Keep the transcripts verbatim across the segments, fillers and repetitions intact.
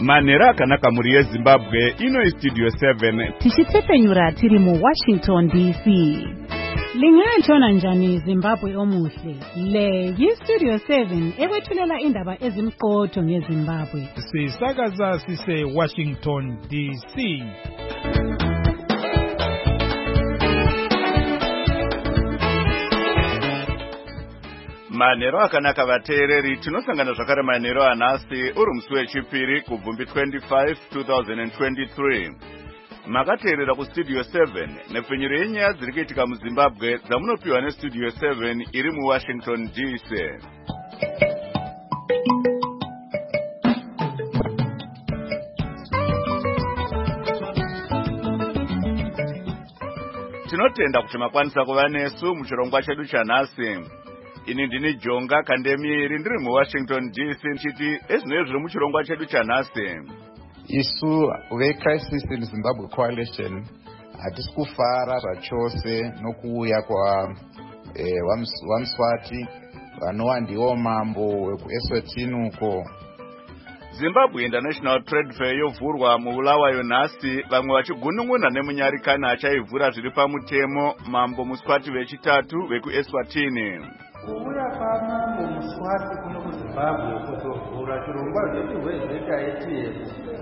Manera akanaka muri yeZimbabwe ino Studio seven. Tichitsepenyura tiri mu Washington D C. Lingayitshona njani Zimbabwe omuhle? Le yi-Studio seven ekwethulela indaba ezimqotho ngeZimbabwe. Sisakaza sise Washington D C. Manero akanaka vateereri, tinosangana zvakare manero anhasi uri musi wechipiri kubvumbi twenty-five twenty twenty-three. Makateerera kuStudio seven nepfenyuro yenyaya dziri kuitika muZimbabwe dzamunopiwa neStudio seven iri muWashington D C. Tinotenda kuti makwanisa kuva nesu muchirongwa chedu chanhasi. Ini ndini Jonga Kandemiri ndiri muWashington D C nchiti ezvinenge zviri muchirongwa chedu chanhasi. Isu veCrisis in Zimbabwe Coalition hatisi kufara zvachose nokuuya kwa eh, vaMswati vanova ndiwo mambo wekuEswatini uko. Zimbabwe International Trade Fair yovhurwa muBulawayo nhasi, vamwe vachigunun'una nemunyarikana achaivhura zviri pamutemo mambo Muswati vechitatu vekuEswatini. Kuuya kwamambo Muswati kuno kuZimbabwe kuzovhura chirongwa chedu hwenyika yetu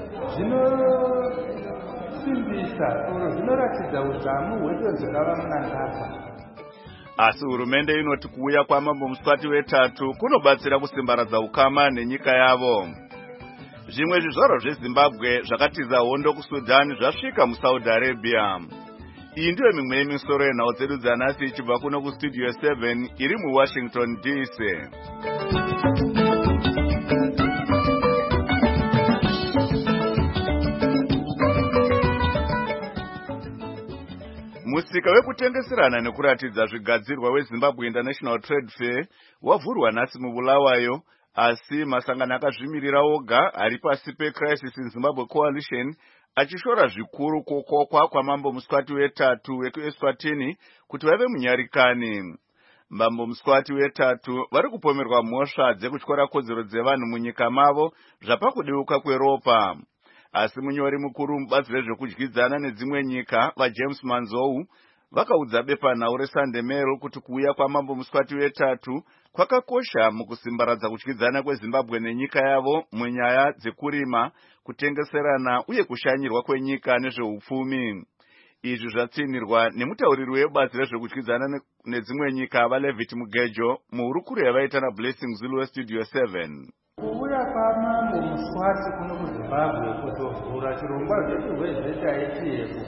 zvinosimbisa oro zvinoratidza udzamu hwedonzvo ravamunangagwa. Asi hurumende inoti kuuya kwamambo Muswati wetatu kunobatsira kusimbaradza ukama nenyika yavo. Zvimwe zvizvarwa zveZimbabwe zvakatiza hondo kuSudan zvasvika muSaudi Arabia. Iyi ndiyo mimwe yemisoro yenhau dzedu dzanhasi ichibva kuno kuStudio seven iri muWashington D C. Musika wekutengeserana nekuratidza zvigadzirwa weZimbabwe International Trade Fair wavhurwa nhasi muBulawayo, asi masangano akazvimirira oga ari pasi peCrisis in Zimbabwe Coalition achishora zvikuru kukokwa kwamambo Muswati wetatu wekuEswatini kuti vave munyarikani. Mambo Muswati wetatu vari kupomerwa mhosva dzekutyora kodzero dzevanhu munyika mavo zvapakudeuka kweropa. Asi munyori mukuru mubazi rezvekudyidzana nedzimwe nyika vaJames Manzou vakaudza bepanhau reSunday Mail kuti kuuya kwamambo Muswati wetatu kwakakosha mukusimbaradza kudyidzana kweZimbabwe nenyika yavo munyaya dzekurima, kutengeserana uye kushanyirwa kwenyika nezveupfumi. Izvi zvatsinirwa nemutauriri webazi rezvekudyidzana nedzimwe nyika vaLevit Mugejo muhurukuro yavaita naBlessing Zulu weStudio seven. Kuuya kwamambo Muswati kuno kuZimbabwe kuzovhura chirongwa chedu hwenyika yetu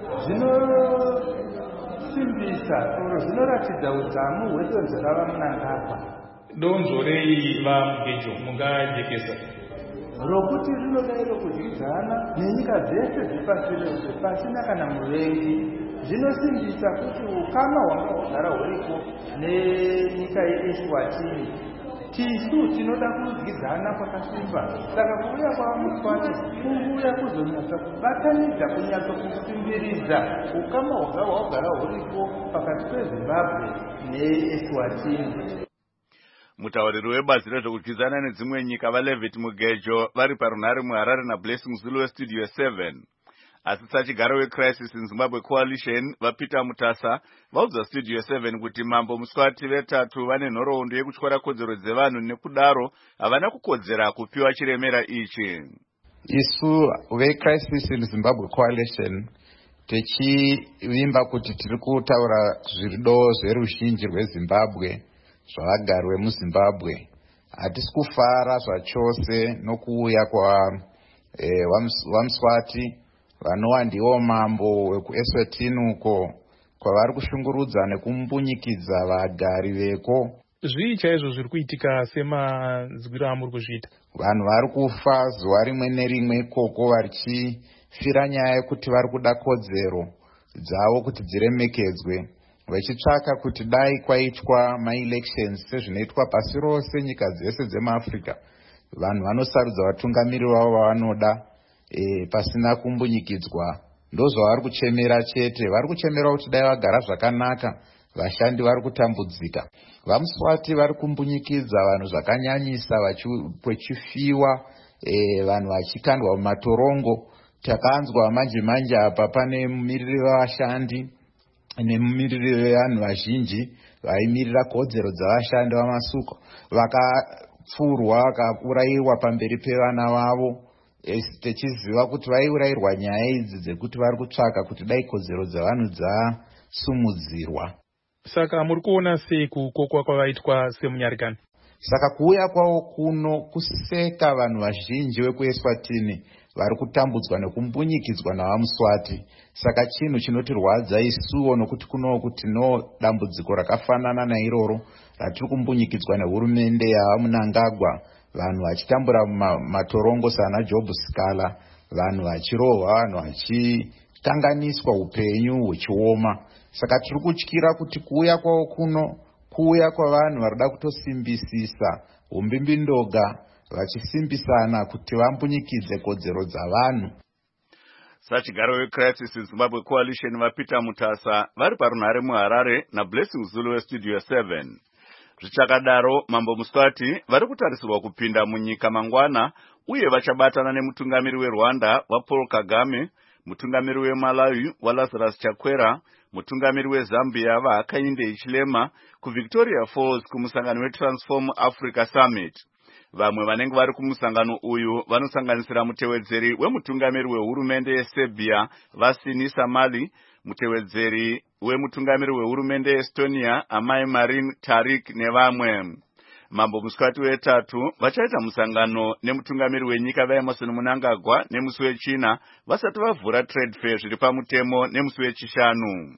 zvinosimbisa oro zvinoratidza udzamu hwedonzvo ravamunangagwa. Donzvo rei vaMugejo mungajekesa rokuti rinodairo kudyidzana nenyika dzese dzepasi pasina kana muvengi. Zvinosimbisa kuti ukama hwanga hwagara huriko nenyika yeEswatini tisu tinoda kudyidzana kwakasimba. Saka kuuya kwaMuswati kuuya kuzonyatsa kubatanidza kunyatsa kusimbiridza ukama hwanga hwagara huriko pakati peZimbabwe neEswatini. Mutauriri webazi rezvekudyidzana nedzimwe nyika vaLevit Mugejo vari parunhare muHarare naBlessing Zulu weStudio seven. Asi sachigaro weCrisis in Zimbabwe Coalition vaPeter Mutasa vaudza Studio seven kuti mambo Muswati vetatu vane nhoroondo yekutyora kodzero dzevanhu nekudaro havana kukodzera kupiwa chiremera ichi. Isu veCrisis in Zimbabwe Coalition tichivimba kuti tiri kutaura zvirido zveruzhinji rweZimbabwe zvavagari vemuZimbabwe. Hatisi kufara zvachose nokuuya kwa eh, vaMswati vanova ndiwo mambo wekuEswatini uko kwavari kushungurudza nekumbunyikidza vagari veko. Zvii chaizvo zviri kuitika semazwiro amuri kuzviita? Vanhu vari kufa zuva rimwe nerimwe ikoko vachifira nyaya yekuti vari kuda kodzero dzavo kuti dziremekedzwe, vachitsvaka kuti dai kwaitwa maelections sezvinoitwa pasi rose nyika dzese dzemuAfrica, vanhu vanosarudza vatungamiri vavo vavanoda e, pasina kumbunyikidzwa. Ndozvavari kuchemera chete. Vari kuchemera kuti dai vagara zvakanaka, vashandi vari kutambudzika. VaMswati vari kumbunyikidza vanhu zvakanyanyisa vachifiwa e, vanhu vachikandwa mumatorongo. Takanzwa manje manje apa pane mumiriri wevashandi nemumiriri wevanhu vazhinji vaimirira kodzero dzavashandi vamasuko vakapfurwa vakaurayiwa pamberi pevana vavo, tichiziva kuti vaiurayirwa nyaya idzi dzekuti vari kutsvaka kuti dai kodzero dzavanhu dzasumudzirwa. Saka muri kuona sei kukokwa kwavaitwa semunyarikani? Saka kuuya kwavo kuno kuseka vanhu vazhinji vekuEswatini vari kutambudzwa nekumbunyikidzwa navamuswati. Saka chinhu chinotirwadza isuwo nokuti kunoku tino dambudziko rakafanana nairoro ratiri kumbunyikidzwa nehurumende yavaMnangagwa, vanhu vachitambura matorongo sana Job Scala, vanhu vachirohwa, vanhu vachikanganiswa upenyu huchioma. Saka tiri kutyira kuti kuuya kwavo kuno kuuya kwavanhu varida kutosimbisisa umbimbindoga vachisimbisana kuti vambunyikidze kodzero dzavanhu. Sachigaro weCrisis Zimbabwe Coalition vaPeter Mutasa vari parunhare muHarare naBlessing Zulu weStudio seven. Zvichakadaro Mambo Muswati vari kutarisirwa kupinda munyika mangwana uye vachabatana nemutungamiri weRwanda waPaul Kagame, mutungamiri weMalawi waLazarus Chakwera, mutungamiri weZambia vaHakainde Hichilema kuVictoria Falls kumusangano weTransform Africa Summit. Vamwe vanenge vari kumusangano uyu vanosanganisira mutevedzeri wemutungamiri wehurumende yeSerbia Vasini Samali, mutevedzeri wemutungamiri wehurumende yeEstonia Amai Marin Tarik nevamwe. Mambo Muswati wetatu vachaita musangano nemutungamiri wenyika vaEmmerson Mnangagwa nemusi wechina vasati vavhura trade fair zviri pamutemo nemusi wechishanu.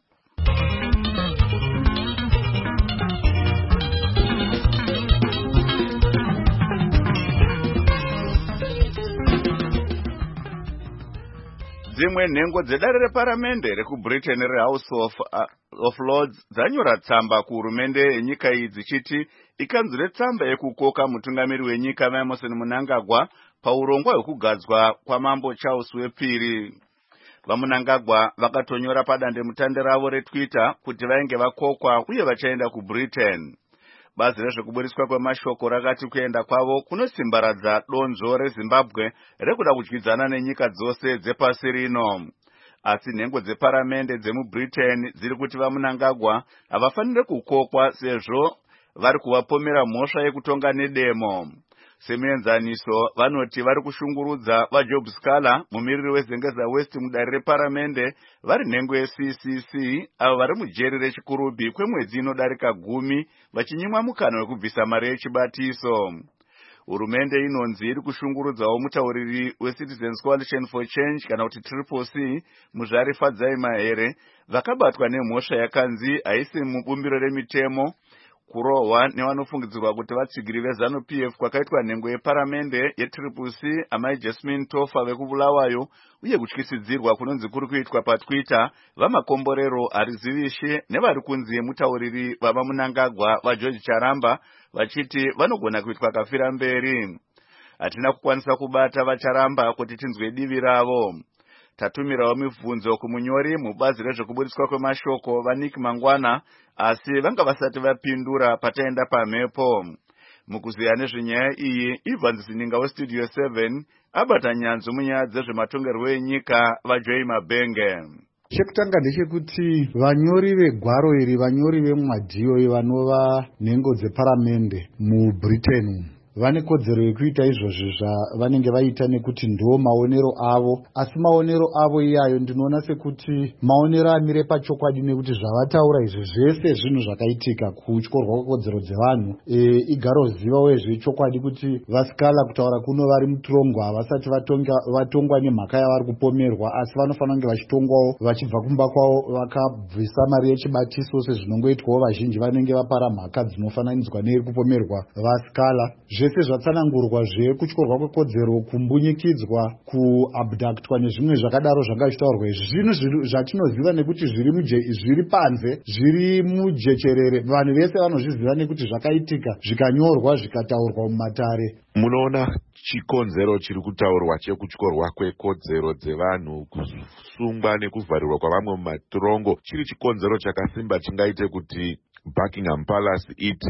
Dzimwe nhengo dzedare reparamende rekuBritain reHouse of, uh, of Lords dzanyora tsamba kuhurumende yenyika iyi dzichiti ikanzure tsamba yekukoka mutungamiri wenyika vaEmmerson Mnangagwa paurongwa hwekugadzwa kwamambo Charles wepiri. VaMnangagwa vakatonyora padandemutande ravo reTwitter kuti vainge vakokwa uye vachaenda kuBritain. Bazi rezvekuburiswa kwemashoko rakati kuenda kwavo kunosimbaradza donzvo reZimbabwe rekuda kudyidzana nenyika dzose dzepasi rino. Asi nhengo dzeparamende dzemuBritain dziri kuti vaMnangagwa havafanire kukokwa sezvo vari kuvapomera mhosva yekutonga nedemo. Semuenzaniso vanoti vari kushungurudza vaJob Scala, mumiriri weZengeza West mudare reparamende, vari nhengo yeC C C avo vari mujeri rechikurubhi kwemwedzi inodarika gumi vachinyimwa mukana wekubvisa mari yechibatiso. Hurumende inonzi iri kushungurudzawo mutauriri weCitizens Coalition for Change kana kuti Triple C Muzvari Fadzai Mahere vakabatwa nemhosva yakanzi haisi mubumbiro remitemo kurohwa nevanofungidzirwa kuti vatsigiri veZanu P F kwakaitwa nhengo yeparamende yeTriple C Amai Jasmine Tofa vekubulawayo uye kutyisidzirwa kunonzi kuri kuitwa paTwitter vamakomborero Harizivishe nevari kunzi mutauriri vavaMnangagwa vaGeorge Charamba vachiti vanogona kuitwa kafira mberi. Hatina kukwanisa kubata vaCharamba kuti tinzwe divi ravo. Tatumirawo mibvunzo kumunyori mubazi rezvekuburiswa kwemashoko vaNick Mangwana, asi vanga vasati vapindura pataenda pamhepo. Mukuziya nezvenyaya iyi, Evans Zininga weStudio seven abata nyanzvu munyaya dzezvematongerwo enyika vaJoy Mabenge. Chekutanga ndechekuti vanyori vegwaro iri, vanyori vemadhiyo vanova nhengo dzeparamende muBritain vane kodzero yekuita izvozvo zvavanenge vaita nekuti ndo maonero avo, asi maonero avo iyayo ndinoona sekuti maonero amire pachokwadi nekuti zvavataura izvi zvese zvinhu zvakaitika kutyorwa kwekodzero dzevanhu. E, igaro ziva wezve chokwadi kuti vaScala kutaura kuno vari mutorongo havasati vatongwa nemhaka yavari kupomerwa, asi vanofanira kunge vachitongwawo vachibva kumba kwavo vakabvisa mari yechibatiso sezvinongoitwawo vazhinji vanenge vapara mhaka dzinofananidzwa neiri kupomerwa vaScala. Zvese zvatsanangurwa zvekutyorwa kwekodzero, kumbunyikidzwa, kuabductwa nezvimwe zvakadaro zvanga zvichitaurwa izvi zvinhu zvatinoziva nekuti zviri muje zviri panze, zviri mujecherere, vanhu vese vanozviziva nekuti zvakaitika zvikanyorwa zvikataurwa mumatare. Munoona chikonzero chiri kutaurwa chekutyorwa kwekodzero dzevanhu, kusungwa nekuvharirwa kwavamwe mumatorongo chiri chikonzero chakasimba chingaite kuti Buckingham Palace iti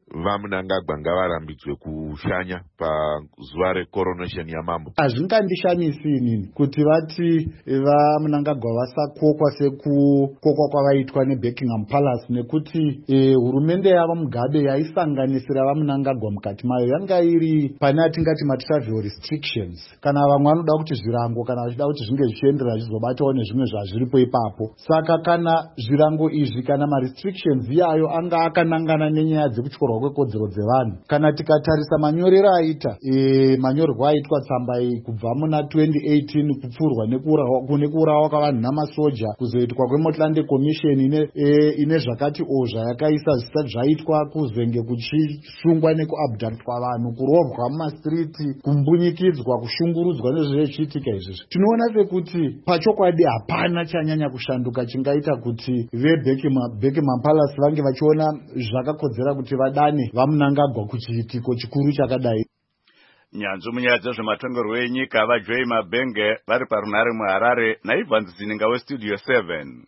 vaMnangagwa ngavarambidzwe kushanya pazuva recoronation yamambo. Hazvingandishanyisi inini kuti vati vaMnangagwa vasakokwa sekukokwa kwavaitwa neBuckingham Palace, nekuti e, hurumende yavo Mugabe yaisanganisira vaMnangagwa mukati mayo yanga iri pane atingati matravel restrictions. Kana vamwe vanoda kuti zvirango kana vachida kuti zvinge zvichienderera zvichizobatawo nezvimwe zvazviripo ipapo. Saka kana zvirango izvi kana marestrictions iyayo anga akanangana nenyaya dzekutyora kwekodzero dzevanhu, kana tikatarisa manyorero aita e, manyorerwo aitwa tsamba iyi kubva muna twenty eighteen kupfurwa nekuurawa kwavanhu namasoja, kuzoitwa kweMortland Commission ine, e, ine zvakati o zvayakaisa zvisati zvaitwa, kuzenge kuchisungwa nekuabductwa vanhu, kurovwa mumastriti, kumbunyikidzwa, kushungurudzwa nezvezvichiitika izvizvi. Tinoona sekuti pachokwadi hapana chanyanya kushanduka chingaita kuti veBuckingham Palace vange vachiona zvakakodzera kuti vadane vaMnangagwa kuchiitiko chikuru chakadai. Nyanzvi munyaya dzezvematongerwo enyika vaJoy Mabenge vari parunhare muHarare naIvan Zininga weStudio seven.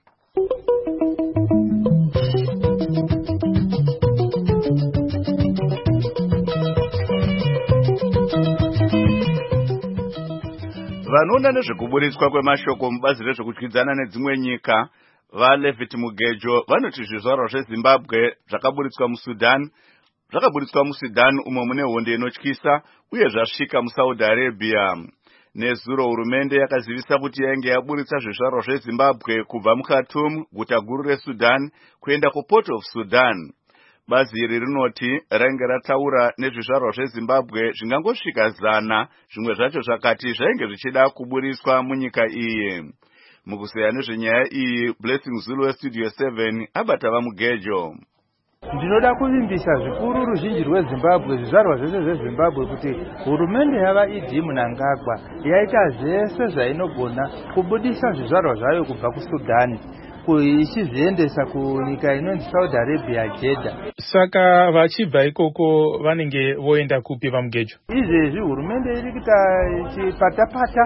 Vanoona nezvekuburitswa kwemashoko mubazi rezvekudyidzana nedzimwe nyika vaLevit Mugejo vanoti zvizvarwa zveZimbabwe zvakaburitswa muSudan zvakaburitswa muSudan umo mune hondo inotyisa uye zvasvika muSaudi Arabia. Nezuro hurumende yakazivisa kuti yainge yaburitsa zvizvarwa zveZimbabwe kubva muKhartoum, guta guru reSudan, kuenda kuPort of Sudan. Bazi iri rinoti rainge rataura nezvizvarwa zveZimbabwe zvingangosvika zana, zvimwe zvacho zvakati zvainge zvichida kuburiswa munyika iyi. Mukuseya nezvenyaya iyi, Blessing Zulu weStudio seven abata vaMugejo. Ndinoda kuvimbisa zvikuru ruzhinji rweZimbabwe, zvizvarwa zvese zveZimbabwe, kuti hurumende yavaIdhi Mnangagwa yaita zvese zvainogona kubudisa zvizvarwa zvayo kubva kuSudani ichiziendesa kunyika inonzi Saudi Arabia, Jeddah. Saka vachibva ikoko vanenge voenda kupi vaMugejo? Izvezvi hurumende iri kuita chipatapata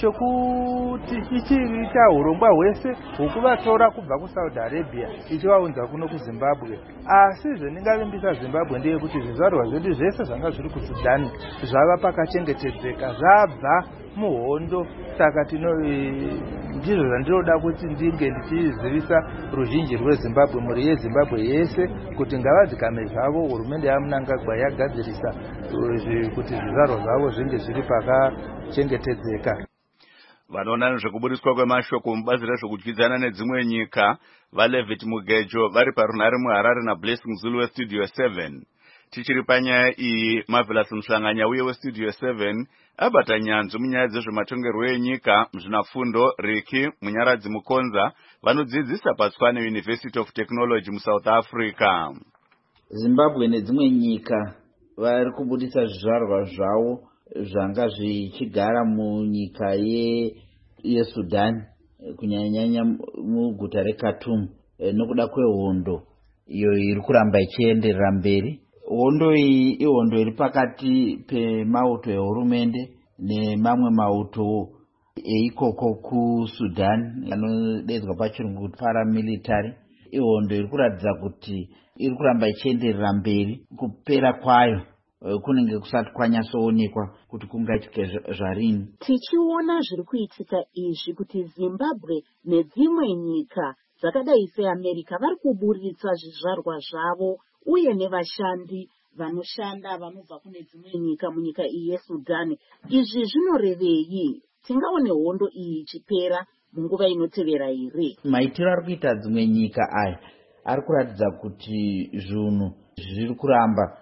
chokuti ichiita urongwa hwese hwokuvatora kubva kuSaudi Arabia ichivaunza kuno kuZimbabwe. Asi zvendingavimbisa Zimbabwe ndeyekuti zvizvarwa zvedu zvese zvanga zviri kuSudani zvava pakachengetedzeka, zvabva muhondo. Saka tino ndizvo zvandinoda kuti ndinge ndichizivisa ruzhinji rweZimbabwe, mhuri yeZimbabwe yese, kuti ngavadzikame zvavo. Hurumende yaMnangagwa yagadzirisa kuti zvizvarwa zvavo zvinge zviri pakachengetedzeka. Vanoona nezvekuburiswa kwemashoko mubazi rezvekudyidzana nedzimwe nyika vaLevit Mugejo vari parunhare muHarare naBlessing Zulu weStudio seven. Tichiri panyaya iyi, Marvelous Mhlanganya uye weStudio seven abata nyanzvi munyaya dzezvematongerwo enyika muzvinafundo. Riki Munyaradzi Mukonza vanodzidzisa paTshwane University of Technology muSouth Africa. Zimbabwe nedzimwe nyika vari kubudisa zvizvarwa zvavo zvanga zvichigara munyika yeSudan, kunyanyanya muguta reKhartoum, nokuda kwehondo iyo iri kuramba ichienderera mberi. Hondo iyi ihondo iri pakati pemauto ehurumende nemamwe mauto eikoko kuSudan anodedzwa pachirungu kuti paramilitary. Ihondo iri kuratidza kuti iri kuramba ichienderera mberi. Kupera kwayo kunenge kusati kwanyatsoonekwa kuti kungaitike zvarini. Tichiona zviri kuitika izvi kuti Zimbabwe nedzimwe nyika dzakadai seAmerica vari kuburitsa zvizvarwa zvavo uye nevashandi vanoshanda vanobva kune dzimwe nyika munyika iyi yeSudan. Izvi zvinorevei? Tingaone hondo iyi ichipera munguva inotevera here? Maitiro ari kuita dzimwe nyika aya ari kuratidza kuti zvinhu zviri kuramba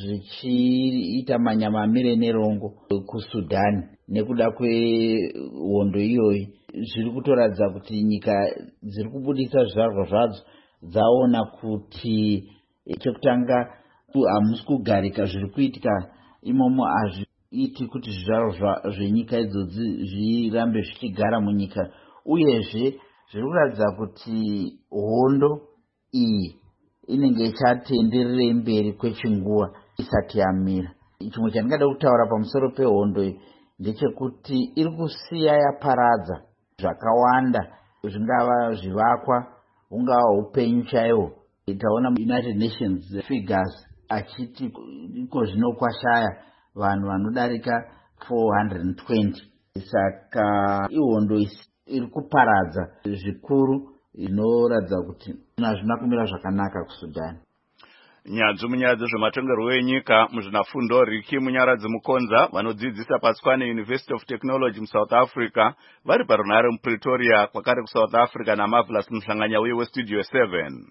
zvichiita manyamamire nerongo kuSudan nekuda kwehondo iyoyi. Zviri kutoratidza kuti nyika dziri kubudisa zvizvarwa zvadzo dzaona kuti chekutanga hamusi kugarika zviri kuitika imomo, hazviiti kuti zvizvarwa zvenyika idzodzi zvirambe zvichigara munyika. Uyezve zviri kuratidza kuti hondo iyi inenge ichatenderera mberi kwechinguva isati yamira. Chimwe chandingada kutaura pamusoro pehondo iyi ndechekuti iri kusiya yaparadza zvakawanda, zvingava zvivakwa, hungava upenyu chaihwo. Taona United Nations figures achiti iko zvino kwashaya vanhu vanodarika four hundred twenty. Saka ihondo iri kuparadza zvikuru inoratidza kuti hazvina kumira zvakanaka kuSudan. Nyanzvi munyaya dzezvematongerwo enyika muzvinafundo Riki Munyaradzi Mukonza vanodzidzisa paTswane University of Technology muSouth Africa vari parunhare muPretoria kwakare kuSouth Africa naMarvelous Muhlanganya uye weStudio seven.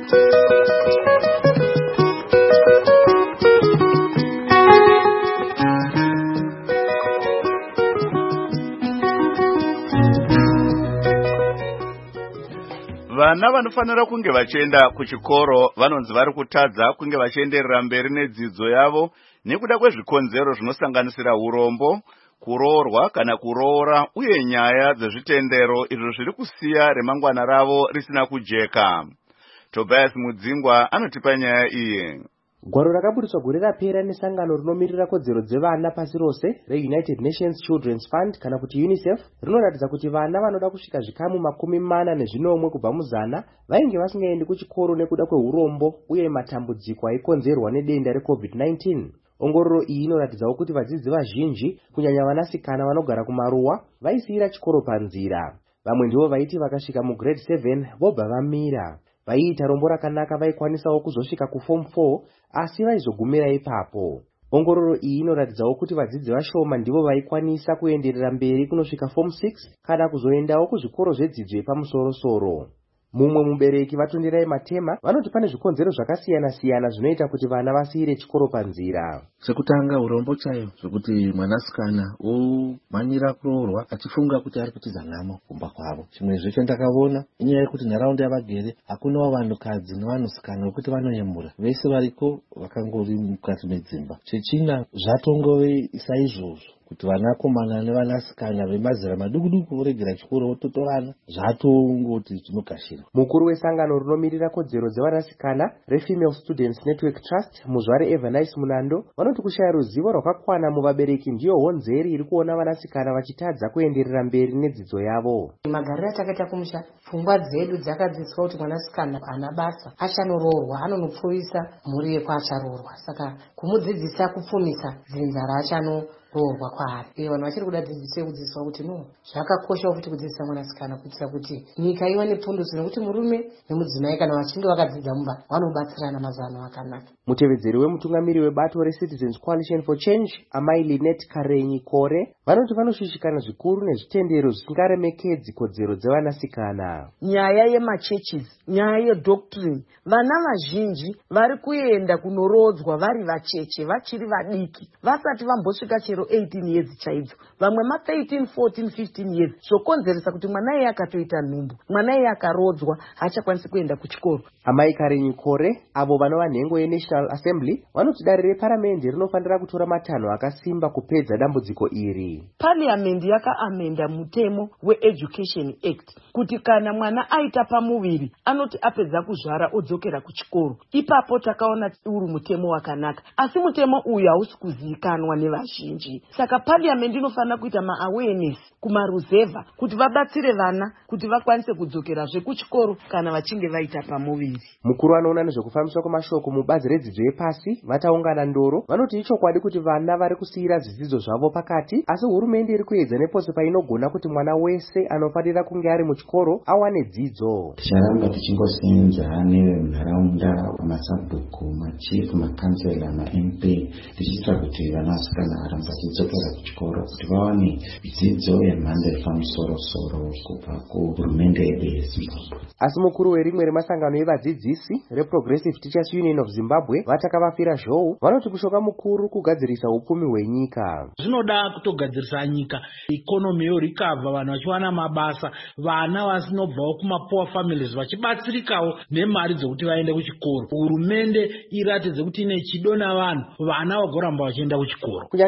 Vana vanofanira kunge vachienda kuchikoro vanonzi vari kutadza kunge vachienderera mberi nedzidzo yavo nekuda kwezvikonzero zvinosanganisira urombo, kuroorwa kana kuroora uye nyaya dzezvitendero izvo zviri kusiya remangwana ravo risina kujeka. Tobias Mudzingwa anotipa nyaya iyi. Gwaro rakaburiswa gore rapera nesangano rinomirira kodzero dzevana pasi rose reUnited Nations Children's Fund kana kuti UNICEF rinoratidza kuti vana vanoda kusvika zvikamu makumi mana nezvinomwe kubva muzana vainge vasingaendi kuchikoro nekuda kweurombo uye matambudziko aikonzerwa nedenda reCovid nineteen. Ongororo iyi inoratidzawo kuti vadzidzi vazhinji kunyanya vanasikana vanogara kumaruwa vaisiyira chikoro panzira. Vamwe ndivo vaiti vakasvika mugrade seven vobva vamira. Vaiita rombo rakanaka vaikwanisawo kuzosvika kuform four asi vaizogumira ipapo. Ongororo iyi inoratidzawo kuti vadzidzi vashoma ndivo vaikwanisa kuenderera mberi kunosvika form six kana kuzoendawo kuzvikoro zvedzidzo yepamusoro-soro. Mumwe mubereki Vatonderai Matema vanoti pane zvikonzero zvakasiyana-siyana zvinoita kuti vana vasiyire chikoro panzira. Sekutanga urombo chayo zvekuti mwanasikana omhanyira kuroorwa achifunga kuti ari kutiza nhamo kumba kwavo. Chimwezve chandakaona inyaya yekuti nharaunda yavagere hakunawo vanhukadzi nevanasikana vekuti vanoyemura. Vese variko vakangori mukati medzimba. Chechina zvatongove saizvozvo kuti vanakomana nevanasikana vemazera maduku-duku voregera chikoro vototovana zvatongoti tinokashira. Mukuru wesangano rinomirira kodzero dzevanasikana reFemale Students Network Trust muzvare Evanice Munando vanoti kushaya ruzivo rwakakwana muvabereki ndiyo honzeri iri kuona vanasikana vachitadza kuenderera mberi nedzidzo yavo. Magariro atakaita kumusha pfungwa dzedu dzakadzidziswa kuti mwanasikana ana basa achanoroorwa anonopfuvisa mhuri yekwacharoorwa. Saka kumudzidzisa kupfumisa dzinzara achano roorwa kwaari. Iyo vanhu vachiri kuda dzidziso kudzidziswa kuti no zvakakosha kuti kudzidzisa mwanasikana kuitira kuti nyika iwane pundutso nekuti murume nemudzimai kana vachinge vakadzidza mumba vanobatsirana mazano akanaka. Mutevedzeri wemutungamiri webato reCitizens Coalition for Change Amai Linet Karenyi Kore vanoti vanoshushikana zvikuru nezvitendero zvisingaremekedzi kodzero dzevanasikana. Nyaya yemachurches, nyaya yedoctrine, vana vazhinji vari kuenda kunorodzwa vari vacheche vachiri vadiki vasati vambosvika chero eighteen years chaidzo, vamwe ma thirteen, fourteen, fifteen years, zvokonzeresa kuti mwana iye akatoita nhumbu, mwana iye akarodzwa haachakwanisi kuenda kuchikoro. Amai Karenyi Kore avo vanova nhengo yeNational Assembly vanoti dare reparamende rinofanira kutora matanho akasimba kupedza dambudziko iri. Parliament yakaamenda mutemo weEducation Act kuti kana mwana aita pamuviri anoti apedza kuzvara odzokera kuchikoro. Ipapo takaona uri mutemo wakanaka, asi mutemo uyu hausi kuzivikanwa nevazhinji. Saka parliament inofanira kuita ma-awareness kumaruzevha kuti vabatsire vana kuti vakwanise kudzokera zvekuchikoro kana vachinge vaita pamuviri. Mukuru anoona nezvekufambiswa kwamashoko mubazi redzidzo yepasi vataungana ndoro vanoti ichokwadi kuti vana vari kusiyira zvidzidzo zvavo pakati, asi hurumende iri kuedza nepose painogona kuti mwana wese anofanira kunge ari muchikoro awane dzidzo. Ticharamba tichingosenza nevenharaunda, masabhuku, machief, makansela, ma-M P tichiita kuti vanasikana varamba vachidzokera kuchikoro kuti vawane dzidzo yemhando yepamusoro-soro kubva kuhurumende yedu yeZimbabwe. Asi mukuru werimwe remasangano evadzidzisi reProgressive Teachers Union of Zimbabwe vatakavafira zhou vanoti kushoka mukuru kugadzirisa upfumi hwenyika. Zvinoda kutogadzirisa nyika, ikonomi yorikabva, vanhu vachiwana mabasa, vana vasinobvawo kumapoor families vachibatsirikawo nemari dzokuti vaende kuchikoro. Hurumende iratidze kuti ine chido navanhu, vana vagoramba vachienda kuchikoro. Kunyange hazvo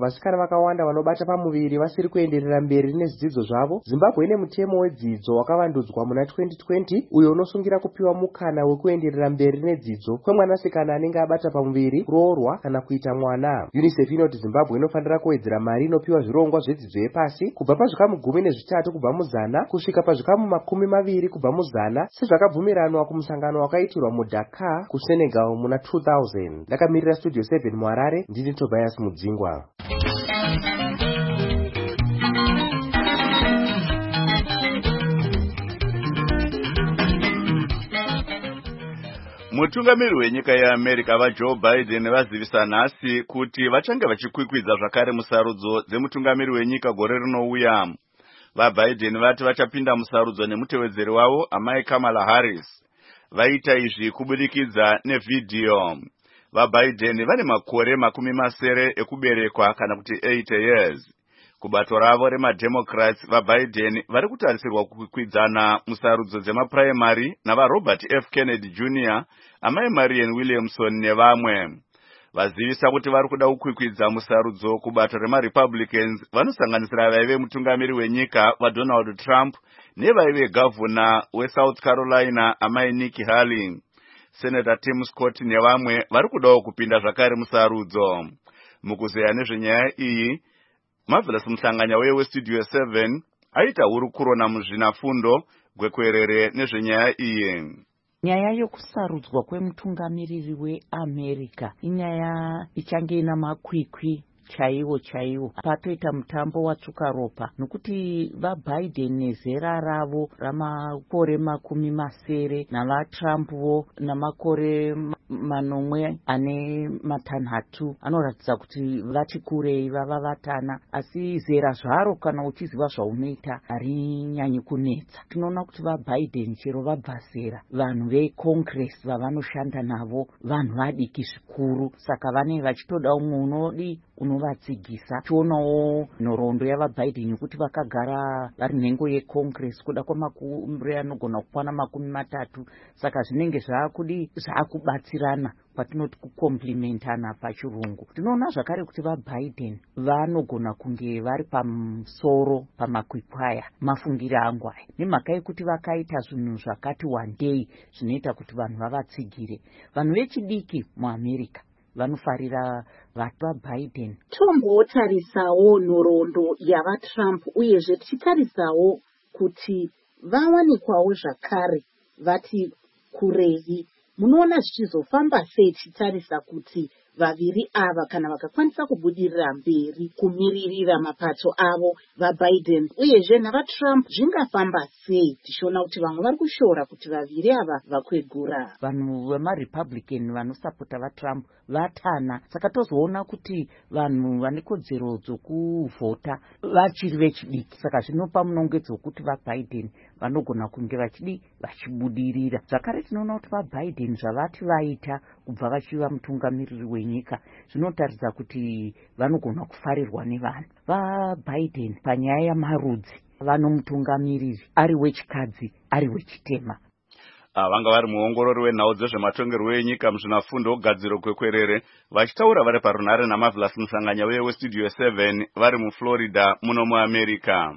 vasikana vakawanda vanobata pamuviri vasiri kuenderera mberi nezvidzidzo zvavo, Zimbabwe ine mutemo wedzidzo wakavandudzwa muna twenty twenty uyo unosungira kupiwa mukana wekuenderera mberi nedzidzo kwemwanasikana anenge abata pamuviri, kuroorwa kana kuita mwana. UNICEF inoti Zimbabwe inofanira kuwedzera mari inopiwa zvirongwa zvedzidzo yepasi kubva pazvikamu gumi nezvitatu kubva muzana kusvika pazvikamu makumi maviri kubva muzana sezvakabvumiranwa kumusangano wakaitirwa muDhaka kuSenegal muna two thousand. Ndakamirira Studio seven muHarare, ndini Tobias Mudzingwa. Mutungamiri wenyika yeAmerica vaJoe Biden vazivisa nhasi kuti vachange vachikwikwidza zvakare musarudzo dzemutungamiri wenyika gore rinouya. VaBiden vati vachapinda musarudzo nemutevedzeri wavo amai Kamala Harris. Vaita izvi kubudikidza nevhidhiyo. VaBiden vane makore makumi masere ekuberekwa kana kuti eighty years. Kubato ravo remademocrats vaBiden vari kutarisirwa kukwikwidza musarudzo dzemapuraimari navaRobert F Kennedy Junior, amai Marianne Williamson nevamwe. Vazivisa kuti vari kuda kukwikwidza musarudzo kubato remaRepublicans vanosanganisira vaive mutungamiri wenyika vaDonald Trump nevaive gavhuna weSouth Carolina amai Nikki Haley. Senator Tim Scott nevamwe vari kudawo kupinda zvakare musarudzo. Mukuzeya nezvenyaya iyi, Marvelous Mhlanganya weStudio seven aita hurukuro namuzvinafundo gwekwerere nezvenyaya iyi. Nyaya yokusarudzwa kwemutungamiriri weAmerica inyaya ichange ina makwikwi chaiwo chaiwo. Patoita mutambo watsvuka ropa nokuti vaBiden nezera ravo ramakore makumi masere navaTrumpwo namakore manomwe ane matanhatu anoratidza kuti vati kurei vava vatana, asi zera zvaro kana uchiziva zvaunoita harinyanyi kunetsa. Tinoona kuti vaBiden chero vabva zera, vanhu veCongress vavanoshanda navo vanhu vadiki zvikuru, saka vane vachitoda umwe unodi unovatsigisa. Tionawo nhoroondo yavaBiden kuti vakagara vari nhengo yeCongress kuda kwamakore anogona kukwana makumi matatu, saka zvinenge zvakudi zvakubatsirana kwatinoti kukomplimentana pachirungu. Tinoona zvakare kuti vaBiden vanogona kunge vari pamusoro pamakwikwaya mafungiro angu aya, nemhaka yekuti vakaita zvinhu zvakati wandei zvinoita kuti vanhu vavatsigire. Vanhu vechidiki muAmerica vanofarira vaBiden. Tombotarisawo nhoroondo yavaTrump uyezve tichitarisawo kuti vawanikwawo zvakare vati kurei. Munoona zvichizofamba sei tichitarisa kuti vaviri ava kana vakakwanisa kubudirira mberi kumiririra mapato avo vaBiden uyezve navaTrump zvingafamba sei? Tichiona kuti vamwe vari kushora kuti vaviri ava vakwegura. Vanhu vemaRepublican vanosapota vaTrump vatana, saka tozoona kuti vanhu vane kodzero dzokuvhota vachiri vechidiki, saka zvinopa munongedzo wekuti vaBiden vanogona kunge vachidi vachibudirira. Zvakare tinoona kuti vaBiden zvavati vaita kubva vachiva mutungamiriri wenyika zvinotaridza kuti vanogona kufarirwa nevanhu. VaBiden panyaya yamarudzi vanomutungamiriri ari wechikadzi ari wechitema. Vanga vari muongorori wenhau dzezvematongerwo enyika muzvinafundo gadziro kwekwerere vachitaura vari parunhare naMarvelous Mhlanganya weStudio seven vari muFlorida muno muAmerica.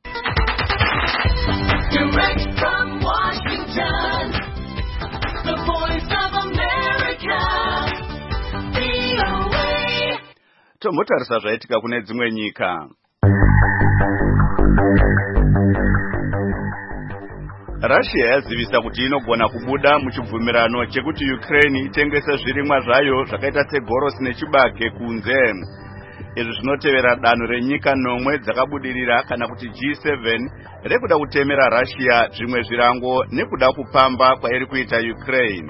Direct from Washington, the voice of America, V O A. Tombotarisa zvaitika kune dzimwe nyika. Russia yazivisa kuti inogona kubuda muchibvumirano chekuti Ukraine itengese zvirimwa zvayo zvakaita segorosi nechibage kunze. Izvi zvinotevera danho renyika nomwe dzakabudirira kana kuti G seven rekuda kutemera Russia zvimwe zvirango nekuda kupamba kwairi kuita Ukraine.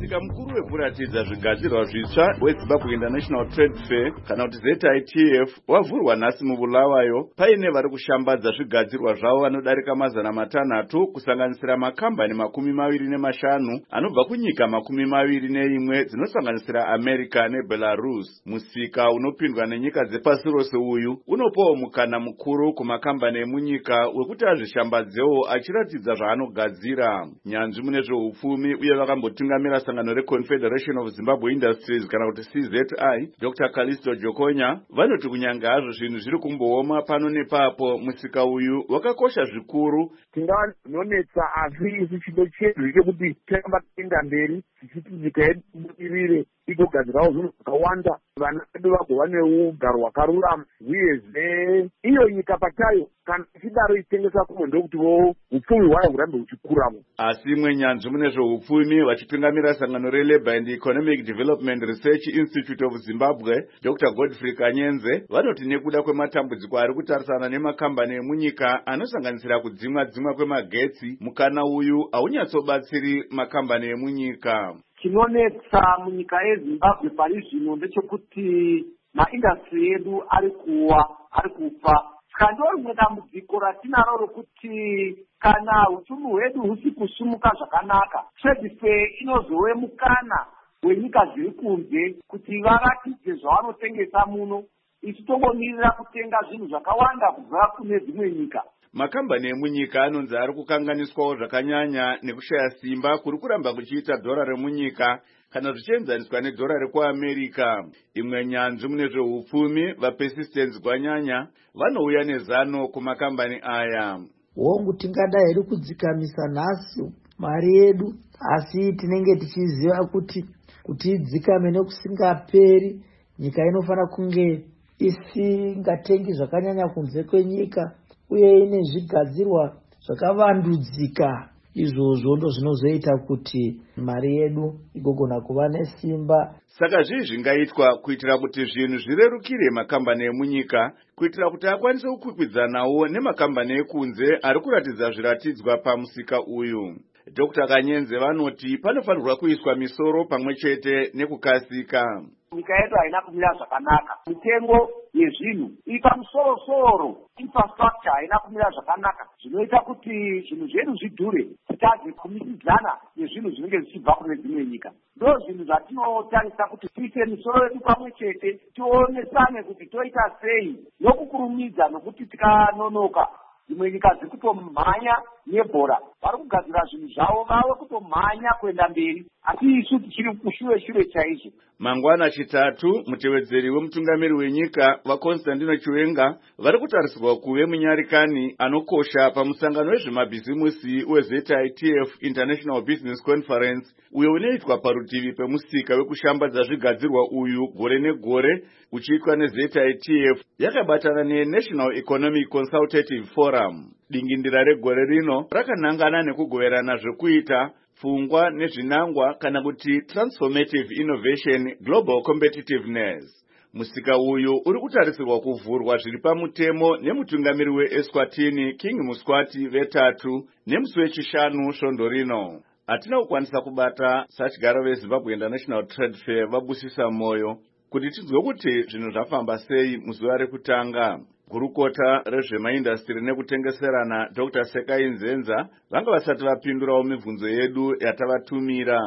musika mukuru wekuratidza zvigadzirwa zvitsva weZimbabwe International Trade Fair kana kuti Z I T F wavhurwa nhasi muBulawayo paine vari kushambadza zvigadzirwa zvavo vanodarika mazana matanhatu kusanganisira makambani makumi maviri nemashanu anobva kunyika makumi maviri neimwe dzinosanganisira America neBelarus. Musika unopindwa nenyika dzepasi rose uyu unopawo mukana mukuru kumakambani emunyika wekuti azvishambadzewo achiratidza zvaanogadzira. Nyanzvi mune zveupfumi uye vakambotungamira sangano reConfederation of Zimbabwe Industries kana kuti C Z I Doctor Callisto Jokonya vanoti kunyange hazvo zvinhu zviri kumbooma pano nepapo musika uyu wakakosha zvikuru. Tingava zvinonetsa asi isu chido chedu ndechekuti toramba tichienda mberi tichiti nyika yedu ibudirire igogadzirawo zvinhu zvakawanda vana vedu vagova neugaro hwakarurama uyezve iyo nyika pachayo kana ichidaro itengesa kumwe ndokutiwo upfumi hwayo hurambe huchikuramo. Asi imwe nyanzvi mune zveupfumi vachitungamira sangano reLabour and Economic Development Research Institute of Zimbabwe Doctor Godfrey Kanyenze vanoti nekuda kwematambudziko ari kutarisana nemakambani emunyika anosanganisira kudzimwa dzimwa kwemagetsi mukana uyu haunyatsobatsiri makambani emunyika. Chinonetsa munyika yeZimbabwe pari zvino ndechekuti maindastri edu ari kuwa ari kufa. Kandori rimwe dambudziko ratinaro rokuti kana upfumi hwedu husi kusumuka zvakanaka, trade fair inozove mukana wenyika dziri kunze kuti varatidze zvavanotengesa muno isu tongomirira kutenga zvinhu zvakawanda kubva kune dzimwe nyika. Makambani emunyika anonzi ari kukanganiswawo zvakanyanya nekushaya simba kuri kuramba kuchiita dhora remunyika kana zvichienzaniswa nedhora rekuAmerica. Imwe nyanzvi mune zveupfumi vaPersistence Gwanyanya vanouya nezano kumakambani aya. Hongu tingadai hedu kudzikamisa nhasi mari yedu asi tinenge tichiziva kuti kuti idzikame nekusingaperi nyika inofana kunge isingatengi zvakanyanya kunze kwenyika uye ine zvigadzirwa zvakavandudzika. Izvozvo ndo zvinozoita kuti mari yedu igogona kuva nesimba. Saka zvii zvingaitwa kuitira kuti zvinhu zvirerukire makambani emunyika kuitira kuti akwanise kukwikwidzanawo nemakambani ekunze ari kuratidza zviratidzwa pamusika uyu. Doctor Kanyenze vanoti panofanirwa kuiswa misoro pamwe chete nekukasika. Nyika yedu haina kumira zvakanaka, mitengo yezvinhu iri pamusoro-soro, infrastructure haina kumira zvakanaka, zvinoita kuti zvinhu zvedu zvidhure titadze kumisidzana nezvinhu zvinenge zvichibva kune dzimwe nyika. Ndo zvinhu zvatinotarisa kuti tiise misoro yedu pamwe chete tionesane kuti toita sei nokukurumidza, nokuti tikanonoka dzimwe nyika dziri kutomhanya nebhora vari kugadzira zvinhu zvavo vave kutomhanya kuenda mberi asi isu tichiri kushure shure chaizvo. Mangwana chitatu mutevedzeri wemutungamiri wenyika vaConstantino Chiwenga vari kutarisirwa kuve munyarikani anokosha pamusangano wezvemabhizimusi weZ I T F International Business Conference uyo unoitwa parutivi pemusika wekushambadza zvigadzirwa uyu gore negore uchiitwa neZ I T F yakabatana neNational Economic Consultative Forum. Dingindira regore rino rakanangana nekugoverana zvekuita pfungwa nezvinangwa kana kuti transformative innovation global competitiveness. Musika uyu uri kutarisirwa kuvhurwa zviri pamutemo nemutungamiri weEswatini King Muswati vetatu nemusi wechishanu svondo rino. Hatina kukwanisa kubata sachigaro veZimbabwe International Trade Fair vabusisa moyo kuti tinzwe kuti zvinhu zvafamba sei muzuva rekutanga. Gurukota rezvemaindastri nekutengeserana Doctor Sekai Nzenza vanga vasati vapindurawo mibvunzo yedu yatavatumira.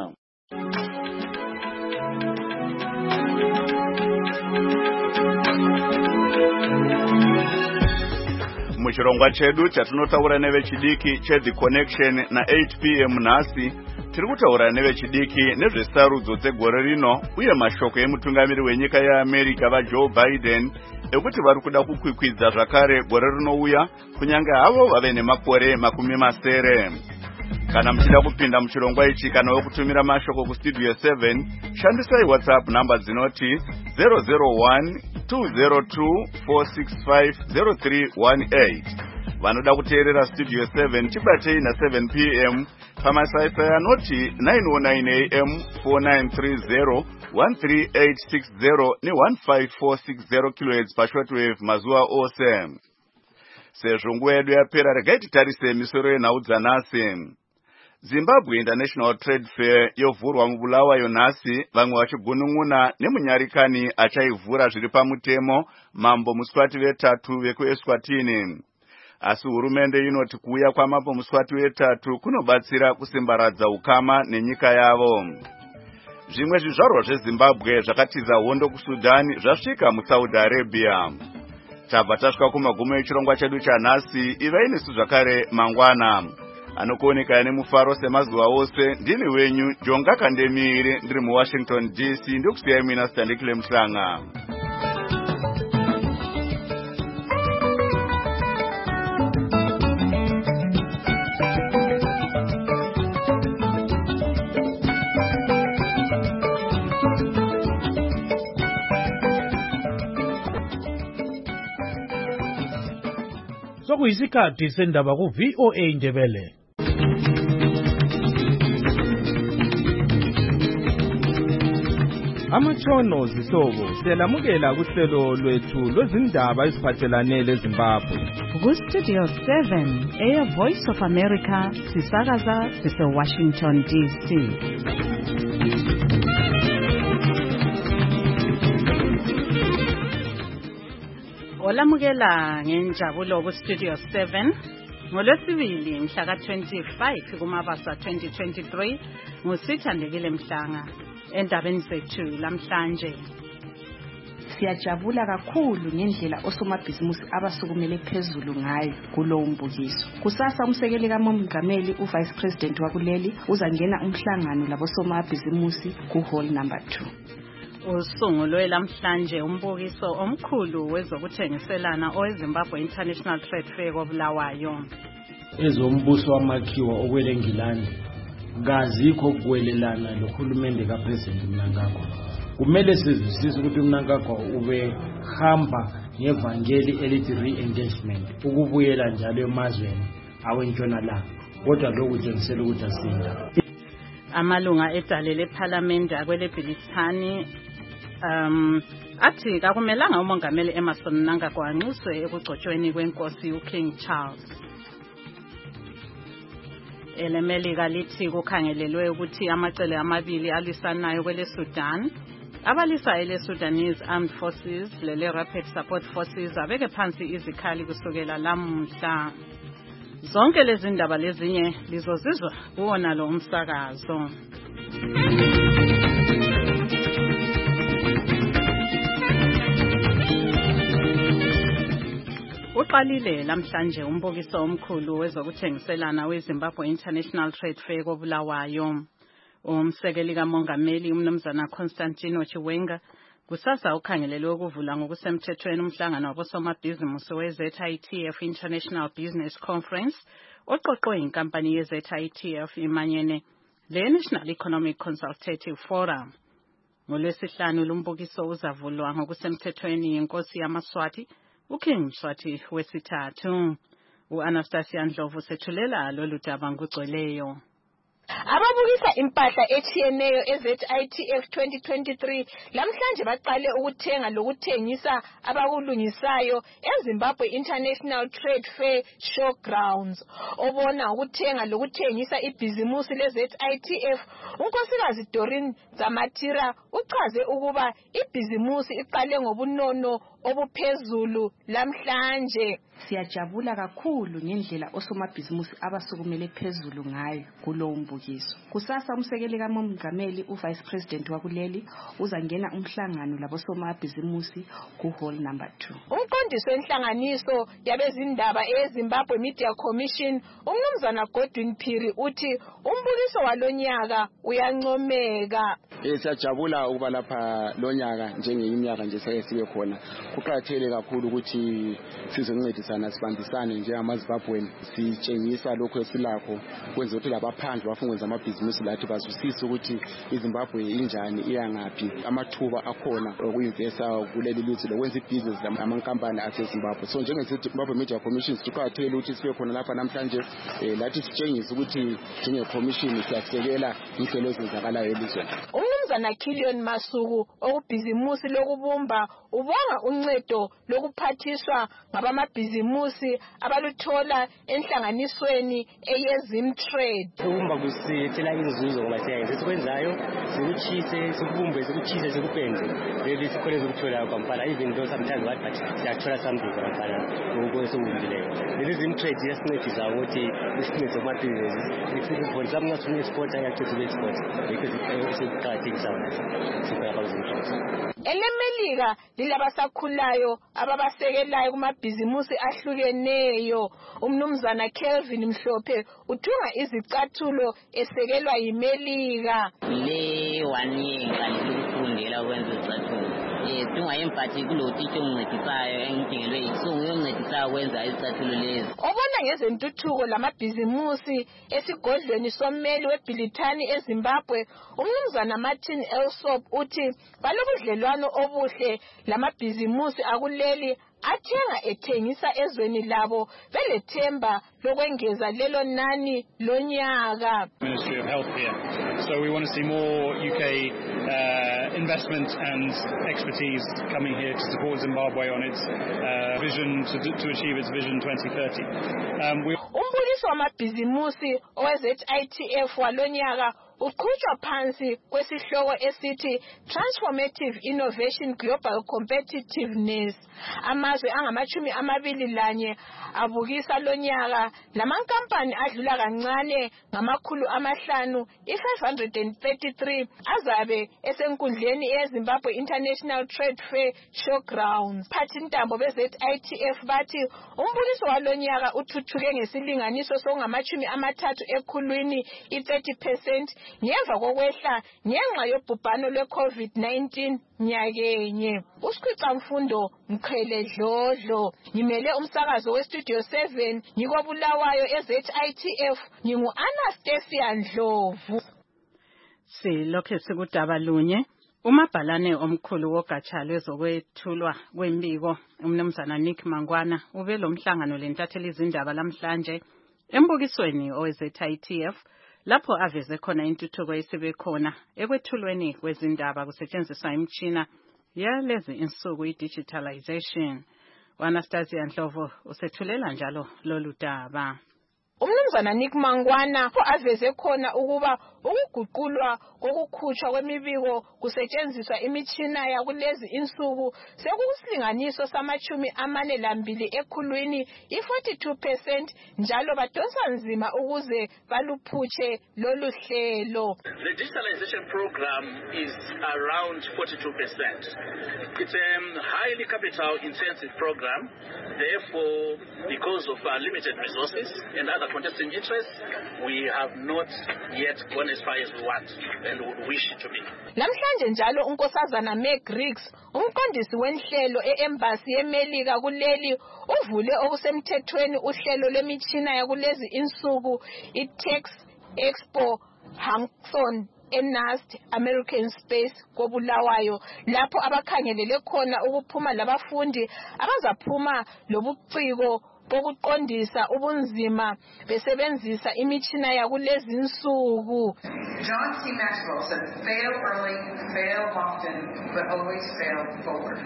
Muchirongwa chedu chatinotaura nevechidiki cheThe Connection na eight p m nhasi tiri kutaura nevechidiki nezvesarudzo dzegore rino uye mashoko emutungamiri wenyika yeAmerica vaJoe Biden ekuti vari kuda kukwikwidza zvakare gore rinouya kunyange havo vave nemakore makumi masere. Kana muchida kupinda muchirongwa ichi kana wekutumira mashoko kustudio seven shandisai WhatsApp namba dzinoti zero zero one two zero two four six five zero three one eight. Vanoda kuteerera Studio seven chibatei na seven p m pamasaisai anoti nine oh nine a m four nine three zero one three eight six zero ne one five four six zero kilohertz pashortwave mazuva ose. Sezvo nguva yedu yapera regai titarise misoro yenhau dzanhasi. Zimbabwe International Trade Fair yovhurwa mubulawayo nhasi, vamwe vachigunun'una nemunyarikani achaivhura zviri pamutemo Mambo Muswati vetatu vekuEswatini. Asi hurumende inoti kuuya kwaMambo Muswati vetatu kunobatsira kusimbaradza ukama nenyika yavo. Zvimwe zvizvarwa zveZimbabwe zvakatiza hondo kuSudani zvasvika muSaudi Arabia. Tabva tasvika kumagumo echirongwa chedu chanhasi. Ivai nesu zvakare mangwana. Anokuoneka nemufaro semazuva ose. Ndini wenyu Jonga Kandemire, ndiri muWashington D C. Ndokusiyai mina Standikile Mhlanga. Sokuyisikhathi sendaba ku V O A Ndebele. Amatshono zihlobo siyalamukela kuhlelo lwethu lwezindaba eziphathelane leZimbabwe. Ku Studio seven, Air Voice of America, sisakaza sise Washington D C. Olamukela ngenjabulo ku Studio seven. NgoLwesibili mhla ka twenty-five kuMabasa twenty twenty-three, nguSithandekile Mhlanga. Endabeni zethu lamhlanje, siyajabula kakhulu ngendlela osomabhizimusi abasukumele phezulu ngayo kulowo mbukiso. Kusasa umsekeli kamongameli uVice President wakuleli uzangena umhlangano labosomabhizimusi ku hall number two. Usungulwe lamhlanje umbukiso omkhulu wezokuthengiselana oweZimbabwe International Trade Fair koBulawayo. Ezombuso wamakhiwa okwelengilandi ngazikho kuwelelana lohulumende kaPresident Mnangagwa. Kumele sizwisise ukuthi uMnangagwa ube hamba ngevangeli elithi re-engagement, ukubuyela njalo emazweni awentshonalanga, kodwa lokhu kutshengisela ukuthi asinda. Amalunga edale lePhalamende akweleBhilithani um athi kakumelanga umongameli Emmerson Mnangagwa anxuswe ekugcotshweni kwenkosi uKing Charles. Elemelika lithi kukhangelelwe ukuthi amacele amabili alisanayo kwele Sudan, abalisa ele Sudanese Armed Forces lele Rapid Support Forces abeke phansi izikhali kusukela lamhla. Zonke lezi ndaba lezinye lizozizwa kuwona lo umsakazo. Uqalile lamhlanje umbukiso omkhulu wezokuthengiselana weZimbabwe International Trade Fair koBulawayo. Umsekeli kamongameli umnumzana Constantino Chiwenga kusasa ukhangelelwe ukuvula ngokusemthethweni umhlangano wabosomabhizimusi we-Z I T F International Business Conference oqoqwe inkampani ye-Z I T F imanyene le-National Economic Consultative Forum. NgoLwesihlanu lumbukiso uzavulwa ngokusemthethweni inkosi yamaSwati uKing Mswati wesithathu. U-Anastasia Ndlovu sethulela lolu daba ngugcweleyo. Ababukisa impahla etshiyeneyo e-Z I T F twenty twenty-three lamhlanje baqale ukuthenga lokuthengisa abakulungisayo eZimbabwe International Trade Fair Showgrounds. Obona ukuthenga lokuthengisa ibhizimusi le-Z I T F, unkosikazi Doreen Zamatira uchaze ukuba ibhizimusi iqale ngobunono obuphezulu lamhlanje. Siyajabula kakhulu ngendlela osomabhizimusi abasukumele phezulu ngayo kulowo mbukiso. Kusasa umsekeli kamongameli uVice President wakuleli uzangena umhlangano labosomabhizimusi ku hall number two. Umqondisi wenhlanganiso yabezindaba eZimbabwe Media Commission umnumzana Godwin Phiri uthi umbukiso walonyaka uyancomeka. Siyajabula ukuba lapha lonyaka njengeminyaka nje sesibe khona. Kuqakathekile kakhulu ukuthi sizoncedisana sibambisane njengamaZimbabweni sitshengisa lokho esilakho kwenza ukuthi labaphandle bafungwenza amabhizimusi lathi bazwisise ukuthi iZimbabwe injani iyangaphi, amathuba akhona okuyinvesta kuleli lizwe lokwenza ibhizinisi lamankampani aseZimbabwe. So njengeZimbabwe Media Commission siqakathekile ukuthi sibe khona lapha namhlanje lathi sitshengise ukuthi njenge-commission siyasekela inhlelo ezenzakalayo elizweni. Umnumzana Killian Masuku okubhizimusi lokubumba ubonga uncedo lokuphathiswa ngabamabhizimusi abaluthola enhlanganisweni eyezimtrade. Uma kusithela inzuzo ngoba siyayenza sikwenzayo sikuchise sikubumbe sikuchise sikupende leli sikhole zokuthola kwampala even though sometimes what but siyathola something kwampala ngokusebenzileyo. Leli zimtrade yasincedisa ukuthi isinethe amabhizinisi for example not only export ayakhe to export because it's iqhathekisa sibaba zimtrade. Elemelika lilabasakhulayo ababasekelayo kumabhizimusi ahlukeneyo. Umnumzana Kelvin Mhlophe uthunga izicathulo esekelwa yimelika. Le one year kalifundela ukwenza izicathulo. Eh dunga empathy kulo teacher ongcedisayo engidingelwe isungu yongcedisayo ukwenza izicathulo lezi. Obona ngezentuthuko lamabhizimusi esigodlweni someli weBilithani eZimbabwe, umnumzana Martin Elsop uthi balobudlelwano obuhle lamabhizimusi akuleli athenga ethengisa ezweni labo belethemba lokwengeza lelo nani lonyaka. Ministry of Health here. So we want to see more U K uh, investment and expertise coming here to support Zimbabwe on its uh, vision to, to achieve its vision twenty thirty. Um, we Umbukiso wamabhizimusi owe-Z I T F walonyaka uqhutshwa phansi kwesihloko esithi Transformative Innovation Global Competitiveness. Amazwe angamachumi amabili lanye abukisa lonyaka lamankampani adlula kancane ngamakhulu amahlanu i-five hundred thirty-three azabe esenkundleni eZimbabwe International Trade Fair Showgrounds. Phathintambo be-Z I T F bathi umbukiso walonyaka uthuthuke ngesilinganiso songamachumi amathathu ekhulwini i-thirty percent ngemva kokwehla ngenxa yobhubhano lwe-COVID nineteen nyakenye. Usikhwica mfundo Mkhele Dlodlo, ngimele umsakazo weStudio seven ngikobulawayo eZ I T F, ngingu Anastasia Ndlovu. Silokhe sikudaba lunye. Umabhalane omkhulu wogatsha lwezokwethulwa kwembiko umnumzana Nick Mangwana ube lo mhlangano lentatheli izindaba lamhlanje embukisweni owe-Z I T F lapho aveze khona intuthuko esibe khona ekwethulweni kwezindaba kusetshenziswa imtshina yalezi insuku i-digitalization. Anastasia Ndlovu usethulela njalo lolu daba. Umnumzana Nick Mangwana aveze khona ukuba ukuguqulwa kokukhutshwa kwemibiko kusetshenziswa imitshina yakulezi insuku sekusilinganiso samachumi amane lambili ekhulwini i-forty-two percent njalo badonsa nzima ukuze baluphutshe lolu hlelo. The digitalization program is around forty-two percent. It's a highly capital intensive program. Therefore, because of our limited resources and other contesting interests, we have not yet gone as far as we want and would wish to be. Namhlanje njalo unkosazana Meg Riggs, umqondisi wenhlelo e-embassy yeMelika kuleli, uvule okusemthethweni uhlelo lwemitshina yakulezi insuku i-Tex Expo Hackathon eNAST American Space kobulawayo lapho abakhangelele khona ukuphuma labafundi abazaphuma lobuciko bokuqondisa ubunzima besebenzisa imitshina yakulezi insuku. John C. Maxwell said, fail early, fail often, but always fail forward.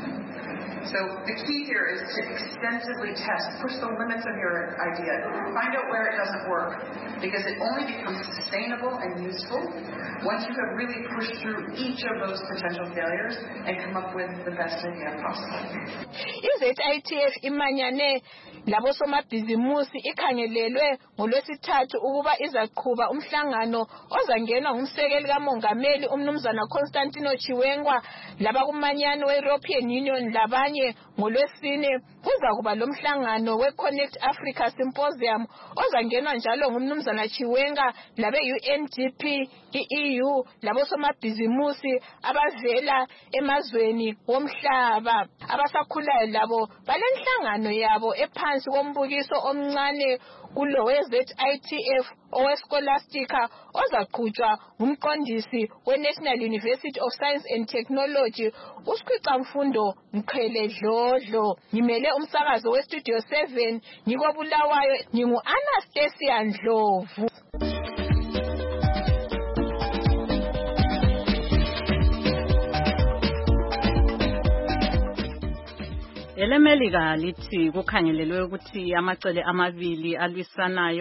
So the key here is to extensively test, push the limits of your idea, find out where it doesn't work, because it only becomes sustainable and useful once you have really pushed through each of those potential failures and come up with the best idea possible. I-Z I T F imanyane labosomabhizimusi ikhangelelwe ngolwesithathu ukuba izaqhuba umhlangano ozangenwa ngumsekeli kamongameli umnumzana Constantino Chiwenga labakumanyano we-European Union labanye ngolwesine kuzakuba lo mhlangano we-Connect Africa Symposium ozangenwa njalo ngumnumzana Chiwenga labe-U N D P, i-E U labosomabhizimusi abavela emazweni womhlaba. Abasakhulayo labo balenhlangano yabo ephansi kombukiso omncane kulo we-Z I T F owe-Scholastica ozaqhutshwa ngumqondisi we-National University of Science and Technology usikhwica mfundo Mkhele Dlodlo. Ngimele umsakazo weStudio seven ngikobulawayo ngingu Anastasia Ndlovu. Elemelika lithi kukhangelelwe ukuthi amacele amabili alwisanayo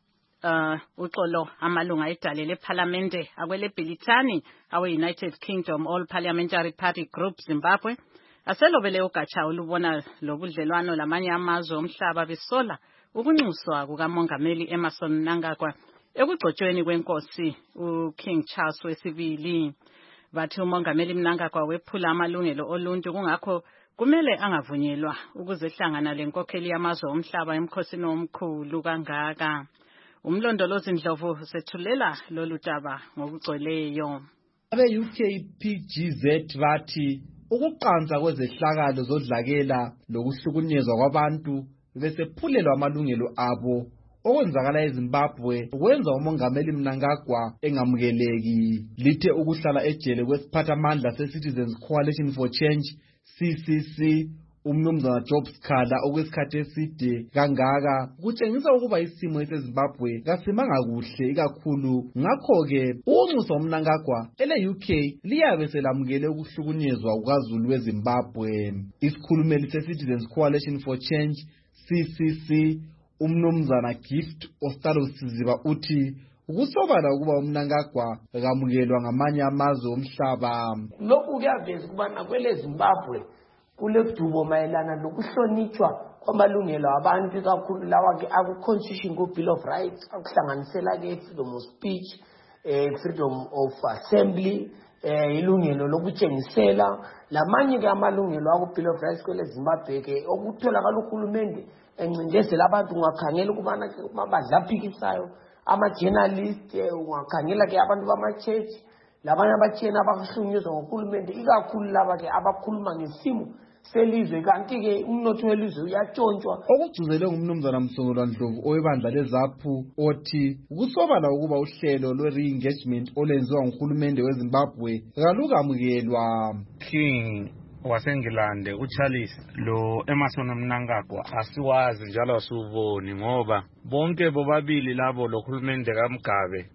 uh uxolo amalunga edale leParliamente akwele Bhilithani awe United Kingdom All Parliamentary Party Group Zimbabwe aselobele ugatsha olubona lobudlelwano lamanye amazwe omhlaba besola ukunxuswa kukamongameli Emmerson Mnangagwa ekugcotshweni kwenkosi uKing Charles wesibili. Bathi umongameli Mnangagwa wephula amalungelo oluntu kungakho kumele angavunyelwa ukuzehlangana lenkokheli yamazwe omhlaba emkhosini omkhulu kangaka. Umlondolozi Ndlovu sethulela lolu daba ngokugcweleyo. Abe U K P G Z bathi ukuqanza kwezehlakalo zodlakela lokuhlukunyezwa kwabantu besephulelwa amalungelo abo okwenzakala eZimbabwe kwenza umongameli Mnangagwa engamukeleki. Lithe ukuhlala ejele kwesiphathamandla seCitizens Coalition for Change C C C umnumzana Job Sikhala okwesikhathi eside kangaka kutshengisa ukuba isimo eseZimbabwe kasimanga kuhle ikakhulu. Ngakho ke unxuso Mnangagwa ele U K liyabe selamukele ukuhlukunyezwa kukaZulu weZimbabwe. Isikhulumeli seCitizens Coalition for Change C C C umnumzana Gift Ostalo-Siziba uthi ukusobala ukuba uMnangagwa kamukelwa ngamanye amazwe omhlaba. Lokhu kuyaveza ukubana kwele Zimbabwe kulekudubo mayelana lokuhlonitshwa kwamalungelo abantu kakhulu lawa ke aku-constitution ku-Bill of Rights akuhlanganisela ke freedom of speech, eh, freedom of assembly, eh, ilungelo lokutshengisela lamanye ke amalungelo aku-Bill of Rights kwele Zimbabwe ke okutholakala uhulumende encindezela abantu. Ungakhangela ukubana ke abadlaphikisayo ama-journalist, ungakhangela ke abantu bama-church labanye abatshena abahlunyezwa ngohulumende ikakhulu laba ke abakhuluma ngesimo selizwe kanti ke umnotho welizwe uyatshontshwa. Okujuzele ngumnumzana Msongelwa Ndlovu owebandla leZAPHU othi ukusobala ukuba uhlelo lwe-re-engagement olenziwa nguhulumende weZimbabwe kalukamukelwa. King wasengilande uCharles lo Emmerson Mnangagwa asiwazi njalo asuboni ngoba bonke bobabili labo lohulumende kaMgabe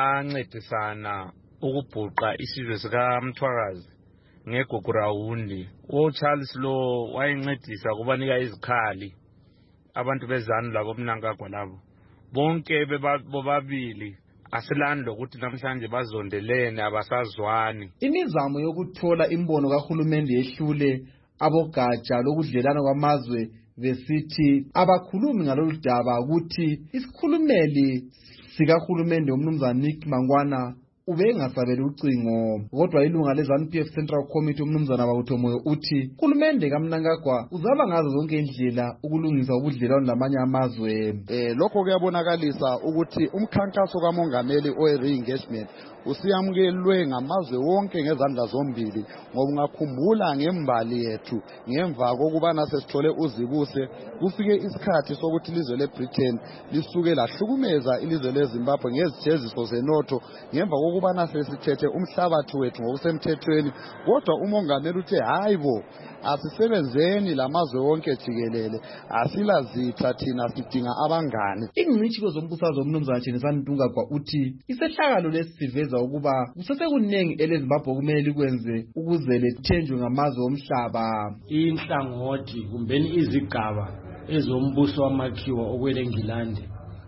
bancedisana ukubhuqa isizwe sikaMthwakazi ngeGugurawundi. uCharles lo wayencedisa kubanika izikhali abantu bezanu labo Mnangagwa labo bonke bobabili asilando ukuthi namhlanje bazondelene abasazwani. Imizamo yokuthola imbono kahulumende yehlule abogatsha lokudlelana kwamazwe besithi abakhulumi ngalolu daba ukuthi isikhulumeli sikahulumende umnumzana Nick Mangwana ubengasabeli ucingo. Kodwa ilunga leZANU P F Central Committee umnumzana Bawuthomoyo uthi uhulumende kaMnangagwa uzaba ngazo zonke indlela ukulungisa ubudlelwano lamanye amazwe. Eh lokho kuyabonakalisa ukuthi umkhankaso kamongameli owe-re-engagement usiyamukelwe ngamazwe wonke ngezandla zombili ngoba ungakhumbula ngembali yethu ngemva kokubana sesithole uzibuse kufike isikhathi sokuthi ilizwe leBritain lisuke lahlukumeza ilizwe leZimbabwe ngezijeziso zenotho ngemva kokubana sesithethe umhlabathi wethu ngokusemthethweni. Kodwa umongameli uthe hayibo asisebenzeni lamazwe wonke jikelele asilazitha thina sidinga abangane. Ingcitshi zombusazwe umnumzana Thenisani Mnangagwa uthi isehlakalo lesiveza ukuba kusesekunengi eleZimbabwe kumele likwenze ukuze lethenjwe ngamazwe omhlaba. Inhlangothi kumbeni izigaba ezombuso wamakhiwa okwele Ngilande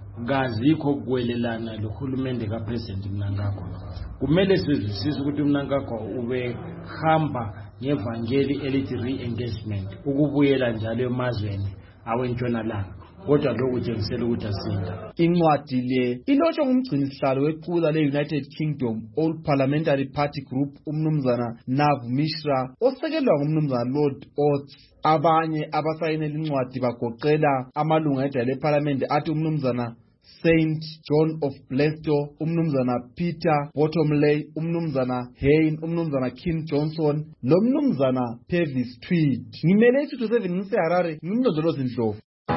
kazikho kwelelana lohulumende kaPresident Mnangagwa. Kumele sizwisise ukuthi Mnangagwa ube hamba ngevangeli elithi re-engagement ukubuyela njalo emazweni awentshonalanga kodwa lokhu kutshengisela ukuthi asinda. Incwadi le ilotshwe ngumgcinisihlalo wequla le-United Kingdom All Parliamentary Party Group umnumzana Nav Mishra osekelwa ngumnumzana Lord Oates. Abanye abasayinela incwadi bagoqela amalunga edale leParliament athi umnumzana Saint John of Blesto, umnumzana Peter Bottomley, umnumzana Hayne, umnumzana Kim Johnson, lomnumzana Purvis Tweed. Ngimele isitho seven ngiseHarare, ngimlondolozi Ndlovu.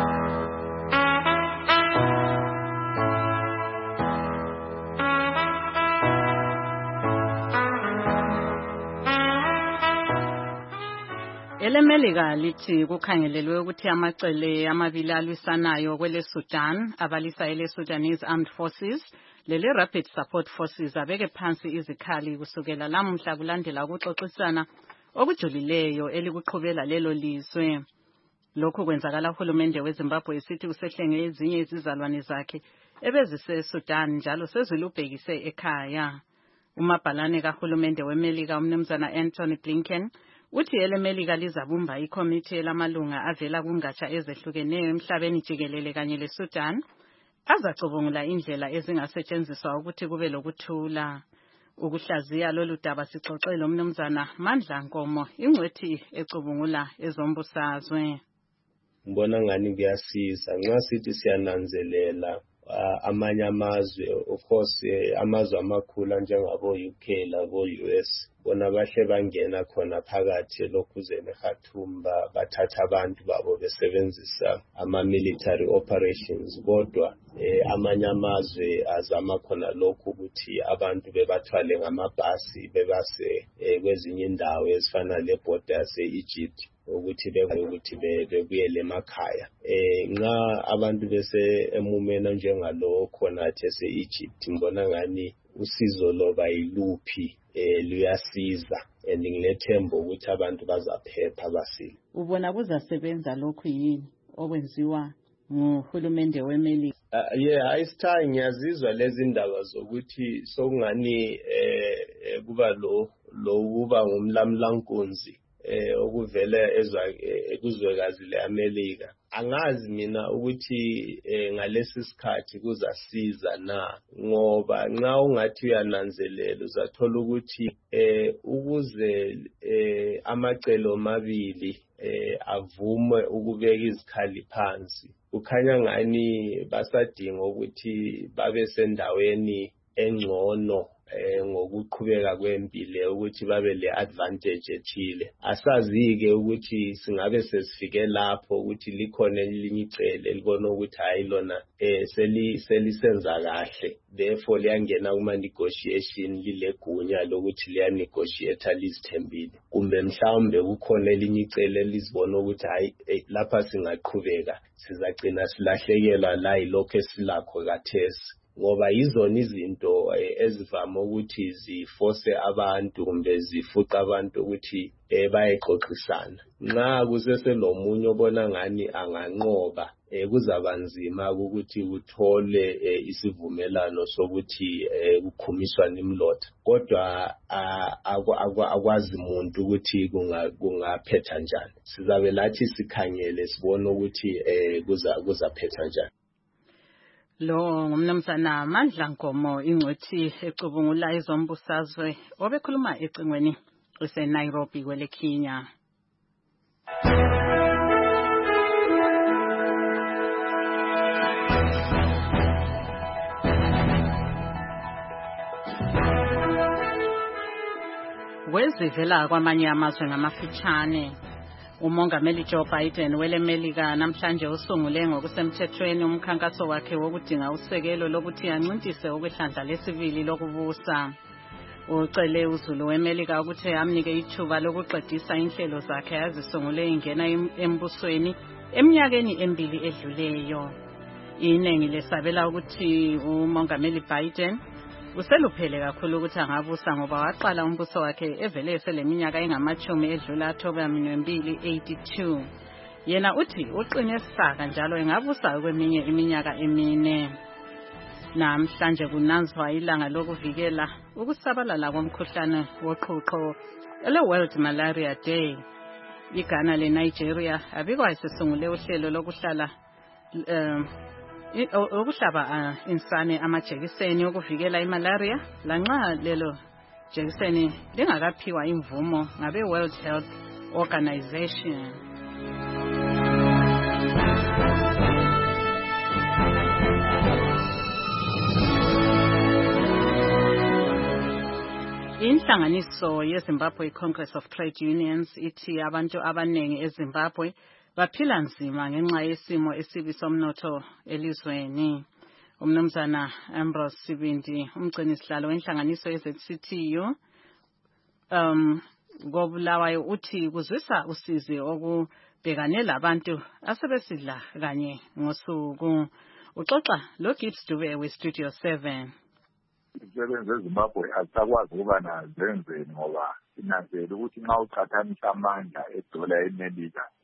Elemelika lithi kukhangelelwe ukuthi amacele amabili alwisanayo kwele Sudan abalisa ele Sudanese Armed Forces lele Rapid Support Forces abeke phansi izikhali kusukela lamuhla kulandela ukuxoxisana okujulileyo elikuqhubela lelo lizwe. Lokhu kwenzakala uhulumende weZimbabwe esithi usehlenge ezinye izizalwane zakhe ebezise-Sudan njalo sezilubhekise ekhaya. Umabhalane kahulumende weMelika umnumzana Anthony Blinken uthi eleMelika lizabumba ikomiti lamalunga avela kungatsha ezehlukeneyo emhlabeni jikelele kanye leSudan azacubungula indlela ezingasetshenziswa ukuthi kube lokuthula. Ukuhlaziya lolu daba sixoxele umnumzana Mandla Nkomo ingcwethi ecubungula ezombusazwe. Ngibona ngani kuyasiza nxa sithi siyananzelela amanye amazwe, of course amazwe amakhulu njengabo U K labo U S bona bahle bangena khona phakathi lokhuze neKhartoum bathatha abantu babo besebenzisa ama military operations, kodwa amanye amazwe azama khona lokhu ukuthi abantu bebathwale ngamabhasi bebase kwezinye indawo ezifana leBorders eEgypt ukuthi bekwazi ukuthi bebuyele emakhaya. Eh nxa abantu bese emumena njengalo khona ese Egypt ngibona ngani usizo loba yiluphi eh luyasiza and ngilethemba ukuthi abantu bazaphepha basile. Ubona kuzasebenza lokhu yini okwenziwa nguhulumende weMelika? Uh, yeah, ayisithayi ngiyazizwa lezi ndaba zokuthi sokungani eh kuba lo lo kuba ngumlamlankunzi eh okuvela ezwa ekuzwekazi leAmelika. Angazi mina ukuthi eh, ngalesi sikhathi kuzasiza na, ngoba nxa ungathi uyananzelela uzathola ukuthi eh ukuze eh amacelo mabili eh avume ukubeka izikhali phansi kukhanya ngani basadinga ukuthi babe sendaweni engcono eh ngokuqhubeka kwempilo ukuthi babe le advantage ethile. Asazike ukuthi singabe sesifike lapho ukuthi likhona elinye icele elibona ukuthi hayi lona eh seli selisenza kahle, therefore liyangena kuma negotiation lilegunya lokuthi liya negotiate lisithembile, kumbe mhlawumbe kukhona elinye icele elizibona ukuthi hayi lapha singaqhubeka sizagcina silahlekelwa la ilokho esilakho kathesi. Ngoba izona izinto ezivama ukuthi ziforce abantu kumbe zifuqa abantu ukuthi bayexoxisana. Nxa kusese lomunye obona ngani anganqoba kuzabanzima ukuthi uthole isivumelano sokuthi ukukhumiswana imlotha, kodwa akwazi umuntu ukuthi kungaphetha njani. Sizabe lathi sikhangele sibone ukuthi kuzaphetha njani. Lo ngumnumzana Mandla Nkomo ingcwethi ecubungula ezombusazwe obekhuluma ecingweni ese Nairobi kwele Kenya. Wezivela kwamanye amazwe ngamafitshane. Umongameli Joe Biden weleMelika namhlanje usungule ngokusemthethweni umkhankaso wakhe wokudinga usekelo lokuthi ancintise ukwehlandla lesibili lokubusa. Ucele uzulu weMelika ukuthi amnike ithuba lokuqedisa inhlelo zakhe azisungule ingena embusweni eminyakeni emibili edluleyo. Iningi lesabela ukuthi umongameli Biden useluphele kakhulu ukuthi angabusa ngoba waqala umbuso wakhe evele eseleminyaka engamachumi edlula October mbili eighty-two. Yena uthi uqine saka njalo engabusa kweminye iminyaka emine. Namhlanje kunanzwa ilanga lokuvikela ukusabalala komkhuhlane woqhuqho ele World Malaria Day. Igana le Nigeria abikwa isisungule uhlelo lokuhlala um ukuhlaba insane amajekiseni okuvikela imalaria lanxa lelo jekiseni lingakaphiwa imvumo ngabe World Health Organization. Inhlanganiso yeZimbabwe Congress of Trade Unions ithi abantu abanengi eZimbabwe baphila nzima ngenxa yesimo esibi somnotho elizweni. Umnumzana Ambrose Sibindi umgcini sihlalo wenhlanganiso ye-Z C T U um ngobulawayo uthi kuzwisa usizi okubhekane labantu asebesidla kanye ngosuku. Uxoxa lo Gibbs Dube we Studio seven. Izisebenzi eZimbabwe azisakwazi ukuba nazenzeni ngoba sinanzela ukuthi nxa uqhathanisa amandla edola eMelika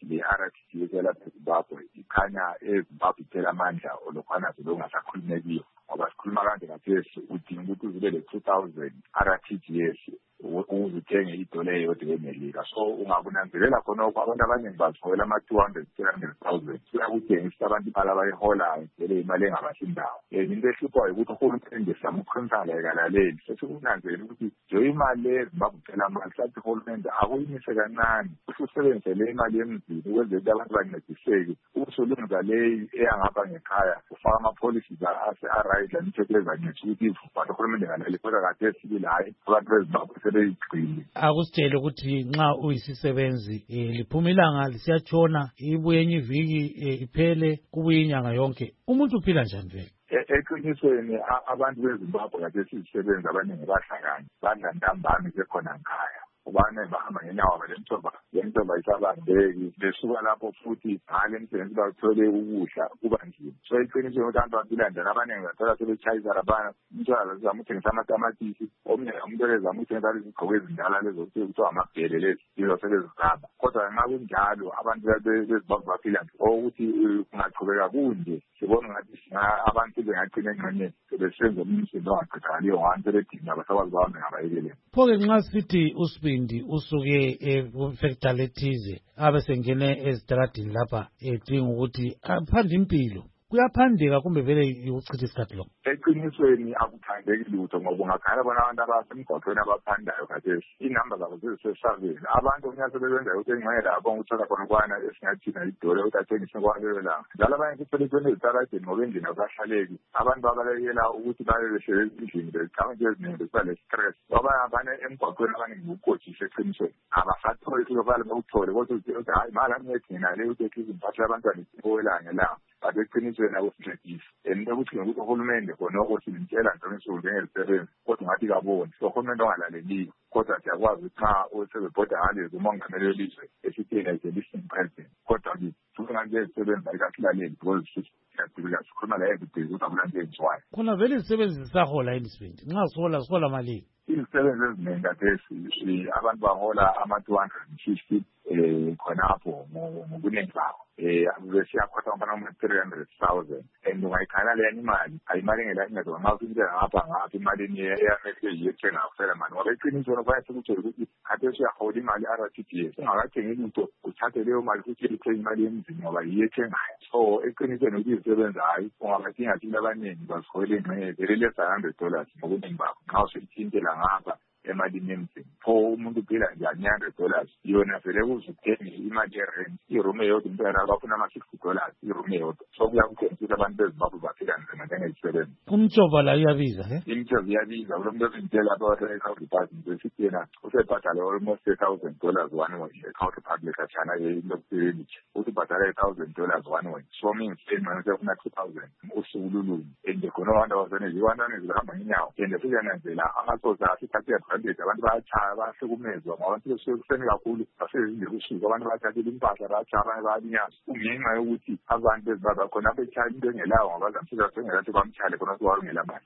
le R T G yelapha eZimbabwe ikhanya eZimbabwe iphela amandla olokhwana zolongasakhulumekiyo ngoba sikhuluma kanje kathesi udinga ukuthi uzibe le two thousand R T G S uzithenge idola eyodwa emelika. So ungakunanzelela khonokho abantu abaningi bazithola ama-two hundred, three hundred thousand kuyakutshengisa abantu imali abayiholayo vele imali engabasindawo. Um into ehluphayo ukuthi uhulumende sama uqinisana ekalaleli sesikunanzelela ukuthi nje imali le eZimbabwe iphela amandla sathi uhulumende akuyimise kancane futhi usebenzise le imali emzini ukwenzela ukuthi abantu bancediseke usulungisa le eyangapha ngekhaya ufaka ama-policies ase-right la nitho ukuthi abantu uhulumende ngaleli kodwa kade sibili hayi abantu beZimbabwe sebeyigcine. Akusitshele ukuthi nxa uyisisebenzi liphuma ilanga lisiyatshona ibuye enye iviki iphele kubuye inyanga yonke umuntu uphila njani vele? Eqinisweni abantu beZimbabwe kade sizisebenza abaningi bahlangana badla ntambama sekhona ngikhaya ubane bahamba ngenyawo balemthoba lemthoba isabandeki besuka lapho futhi ngale emsebenzi bathole ukudla kuba nzima. So iqinisweni ukuthi abantu baphila njani abaningi bathola sebetshayisa labana umntwana zizama ukuthengisa amatamatisi omnye umuntu ezama ukuthengisa izigqoko ezindala lezo kuthiwa amabhele lezi yizo sebezizaba kodwa nxa kunjalo abantu beZimbabwe baphila nje ukuthi kungaqhubeka kunje sibona ngathi abantu bengagcina engxenye sebesenza umsebenzi ongaqedakaliyo ngabantu bedinga abasakwazi bahambe ngabayekele. Pho-ke nxa sithi uSibindi usuke efactor lethize abe sengene ezitaradini lapha edinga ukuthi aphande impilo kuyaphandeka kumbe vele ukuchitha isikhathi lo? Eqinisweni akuphandeki lutho ngoba ungakhala bona abantu abasemgwaqweni abaphandayo khathesi inamba zabo zizisesaveni abantu kunyase bebenza ukuthi engxenye lapho nguthola khona ukwana esingathina idole ukuthi athengise kwalelo langa njalo abanye kuthole ezitaradini ngoba endlini akasahlaleki abantu babalekela ukuthi babe behlele endlini becabanga into eziningi besiba le-stress abanye abanye emgwaqweni abaningi ukukotshisa eqinisweni abasatholi isizokala bawuthole kodwa uthi hayi mala ngiyethina le ukuthi ekhize impahla yabantwana isiboyelanga la but eqinisweni akusincedisi and ukuthi ngokuthi uhulumende khona ukuthi ngitshela njengesuku njengelisebenzi kodwa ngathi kaboni so uhulumende ongalaleliyo kodwa siyakwazi ukuthi xa usebebhoda ngalezi umongameli welizwe esitheni as a listening president kodwa ke futhi nganje isebenza ayikasilaleli because siyadibika sikhuluma la everyday ukuthi akulanto enziwayo khona vele izisebenzi zisahola yini Sibindi nxa sihola sihola malini? Izisebenzi eziningi kathesi abantu bahola ama-two hundred and fifty um khonapho ngobuningi babo um besiyakhotha ngapana kuma-three hundred thousand and ungayikhala leyani imali ayimali engelaingezo nxa usintela ngapha ngapha imalini eyamele yiyethenga kuphela mani ngoba eqinisweni kufanele sikuthole ukuthi khathesi uyahola imali i-R T G S ungakathengi lutho uthathe leyo mali futhi ithenge imali emzini ngoba yiyethengayo. So eqinisweni ukuthi izisebenza hayi ungabadinga thina abaningi baziholela engxenye vele less hundred dollars ngobuningi babo nxa usuyithintela ngapha emalini emzini pho umuntu uphila njani hundred dollars yona vele kuzuthenge imali yerent iroom eyodwa umuntu abafuna ama-sixty dollars iroom eyodwa so kuyakutshengisa ukuthi abantu beZimbabwe baphila nzima njengezisebenzi. Umtshova la iyabiza he? Imtshova iyabiza kulo muntu ezintela about-South Department besithi yena usebhadala almost a thousand dollars one way e-South Republic atshana yelokusebenzi uthi ubhadala i-thousand dollars one way so means engxenye sekufuna two thousand usuku lulunye and khona abantu abasebenzi iwantwana zihamba ngenyawo and siyananzela amasoza asithathe advantage abantu bayatshaya bayahlukumezwa ngoba abantu besuke kuseni kakhulu basezinde kusuku abantu bayathathela impahla bayatshaya abanye bayalinyaza kungenxa yokuthi abantu beZimbabwe khona betshaya into engelawo ngoba zamfika sengelathi bamtshale khona kuwarungela mali.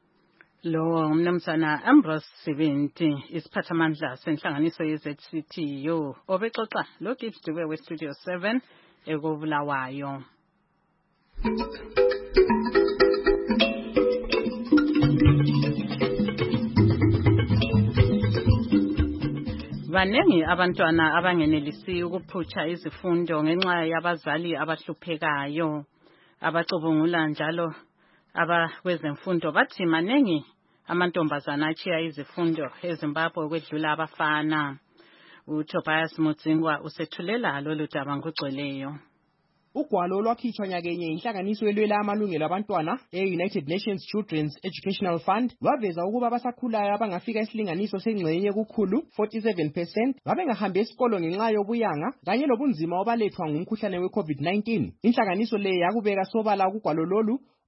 Lo umnumzana Ambrose Sibindi isiphathamandla senhlanganiso ye-Z C T U obexoxa lo Gibbs Dube we Studio seven ekobulawayo. Banengi abantwana abangenelisi ukuphutsha izifundo ngenxa yabazali abahluphekayo abacubungula njalo abakwezemfundo bathi manengi amantombazana achiya izifundo eZimbabwe kwedlula abafana. uTobias Mudzingwa usethulela lolu daba ngogcweleyo. Ugwalo olwakhitshwa nyakenye inhlanganiso elwela amalungelo abantwana e-United Nations Children's Educational Fund lwaveza ukuba abasakhulayo abangafika isilinganiso sengxenye kukhulu forty-seven percent babengahambi esikolo ngenxa yobuyanga kanye lobunzima obalethwa ngumkhuhlane we-COVID nineteen. Inhlanganiso le yakubeka sobala kugwalo lolu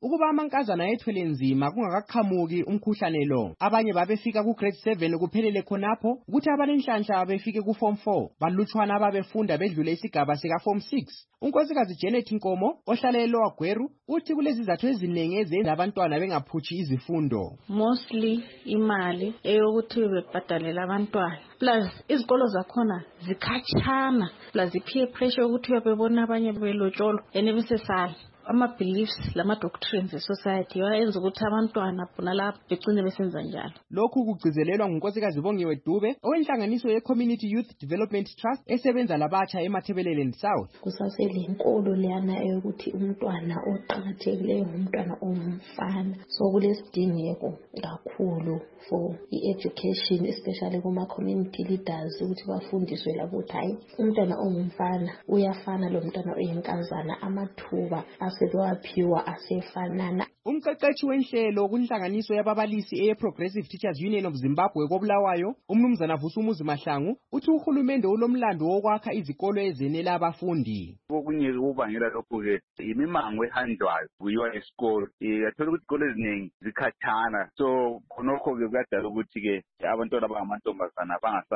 ukuba amankazana ayethwele nzima kungakaqhamuki umkhuhlane lo. Abanye babefika ku grade seven kuphelele khonapho, ukuthi abanenhlanhla befike ku form four, balutshwana ababefunda bedlule isigaba sika form six. Unkosikazi Janet Nkomo ohlala eLower Gweru uthi kulezizathu eziningi ezenza abantwana bengaphutshi izifundo. Mostly imali eyokuthi bebhadalela abantwana, plus izikolo zakhona zikhatshana, plus i-peer pressure ukuthi uyabebona abanye belotsholo ene besesala. Ama-beliefs lama-doctrines e-society yayenza ukuthi abantwana bona lapho begcine besenza njalo. Lokhu kugcizelelwa ngunkosikazi Bongiwe Dube owenhlanganiso ye-Community Youth Development Trust esebenza labatsha eMathebeleleni South. Kusaselenkolo leyana eyokuthi umntwana oqakathekileyo ngumntwana ongumfana, so kulesidingeko kakhulu for i-education especially kuma-community leaders ukuthi bafundiswe labo ukuthi hayi umntwana ongumfana uyafana lo mntwana oyinkazana, amathuba aselwaphiwa asefanana. Umqeqeshi wenhlelo kunhlanganiso yababalisi eye-Progressive Teachers Union of Zimbabwe koBulawayo, umnumzana Vusumuzi Mahlangu, uthi uhulumende ulomlando wokwakha izikolo ezenela abafundi. Okunye kubangela lokho-ke imimango ehanjwayo kuyiwa esikolo. Yathola ukuthi izikolo eziningi zikhathana, so khonokho-ke kuyadala ukuthi-ke abantwana abangamantombazana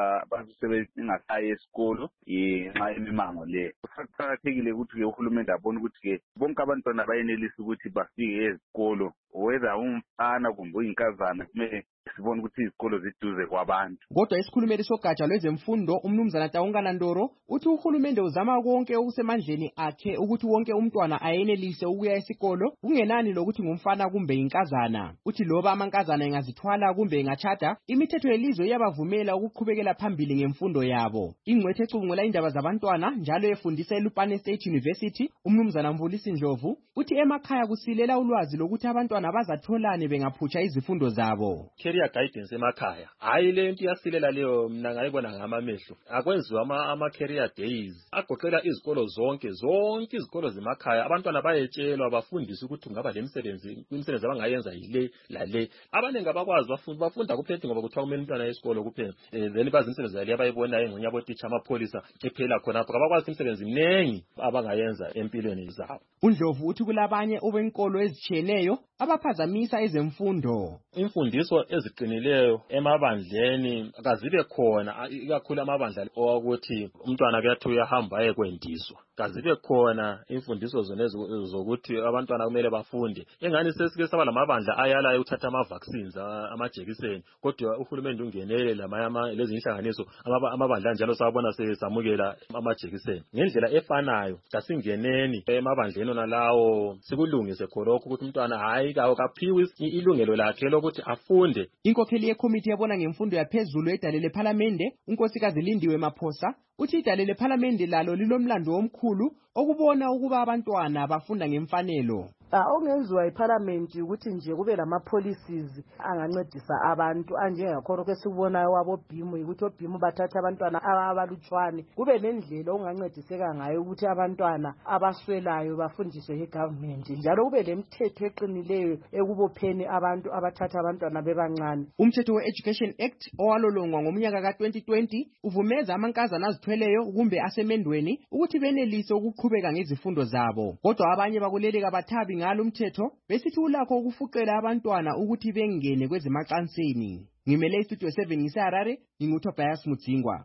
bangasayi esikolo ngenxa yemimango leyo. Kuqakathekile ukuthi-ke uhulumende abone ukuthi-ke bonke abantwana bayenelisa ukuthi bafike ezikolo, whether umfana kumbe uyinkazana, kumele sibone ukuthi izikolo ziduze kwabantu. Kodwa isikhulumeli sogatsha lwezemfundo umnumzana Taungana Ndoro uthi uhulumende uzama konke okusemandleni akhe ukuthi wonke umntwana ayenelise ukuya esikolo kungenani lokuthi ngumfana kumbe inkazana. Uthi loba amankazana engazithwala kumbe engachada, imithetho yelizwe iyabavumela ukuqhubekela phambili ngemfundo yabo. Ingcwethe ecubungula indaba zabantwana njalo efundisa eLupane State University umnumzana Mvulisi Ndlovu uthi emakhaya kusilela ulwazi lokuthi abantwana bazatholane bengaphutsha izifundo zabo. Career guidance emakhaya hayi le nto yasilela leyo mina ngayibona ngamamehlo. Akwenziwa ama ama career days agoqela izikolo zonke zonke izikolo zemakhaya, abantwana bayetshelwa bafundiswe ukuthi ngaba lemisebenzi imisebenzi abangayenza yile la le. Abanengi abakwazi bafunda bafunda kuphela ngoba kuthiwa kumele umntwana esikolo kuphela, then bazi imisebenzi yale abayibona engxenye abo teacher amapolisa ephela khona apho abakwazi imisebenzi minengi abangayenza empilweni zabo. uNdlovu uthi kulabanye obenkolo ezitshiyeneyo abaphazamisa ezemfundo. Imfundiso eziqinileyo emabandleni akazibe khona, ikakhulu amabandla owakuthi umntwana kuyathi uyahamba ayekwendiswa. Kazibe khona imfundiso zone zokuthi abantwana kumele bafunde. Engani sesike saba lamabandla ayala ukuthatha ama vaccines amajekiseni, kodwa uhulumende ungenele lama lezi inhlanganiso amabandla njalo sabona sesamukela amajekiseni. Ngendlela efanayo kasingeneni emabandleni onalawo sikulungise khonokho ukuthi umntwana hayi kawo kaphiwe ilungelo lakhe lokuthi afunde. Inkokheli yekomiti yabona ngemfundo yaphezulu edalele parliamente unkosikazi Lindiwe Maphosa uthi idalele parliamente lalo lilomlando omkhulu okubona ukuba abantwana bafunda ngemfanelo. Okungenziwa iParliament ukuthi nje kube lama policies angancedisa abantu anjengakhona kwesikubonayo wabo bhimu ukuthi obhimu bathatha abantwana abalutshwane, kube nendlela ongancediseka ngayo ukuthi abantwana abaswelayo bafundiswe yigovernment, njalo kube lemithetho eqinileyo ekubopheni abantu abathatha abantwana bebancane. Umthetho we-Education Act owalolongwa ngomnyaka ka twenty twenty uvumeza amankazana azithweleyo kumbe asemendweni ukuthi benelise ukuqhubeka ngezifundo zabo, kodwa abanye bakuleli kabathabi ngalo umthetho besithi ulakho ukufuqela abantwana ukuthi bengene kwezemacansini. Ngimele istudio seven ngiseHarare, nginguTobias Mudzingwa.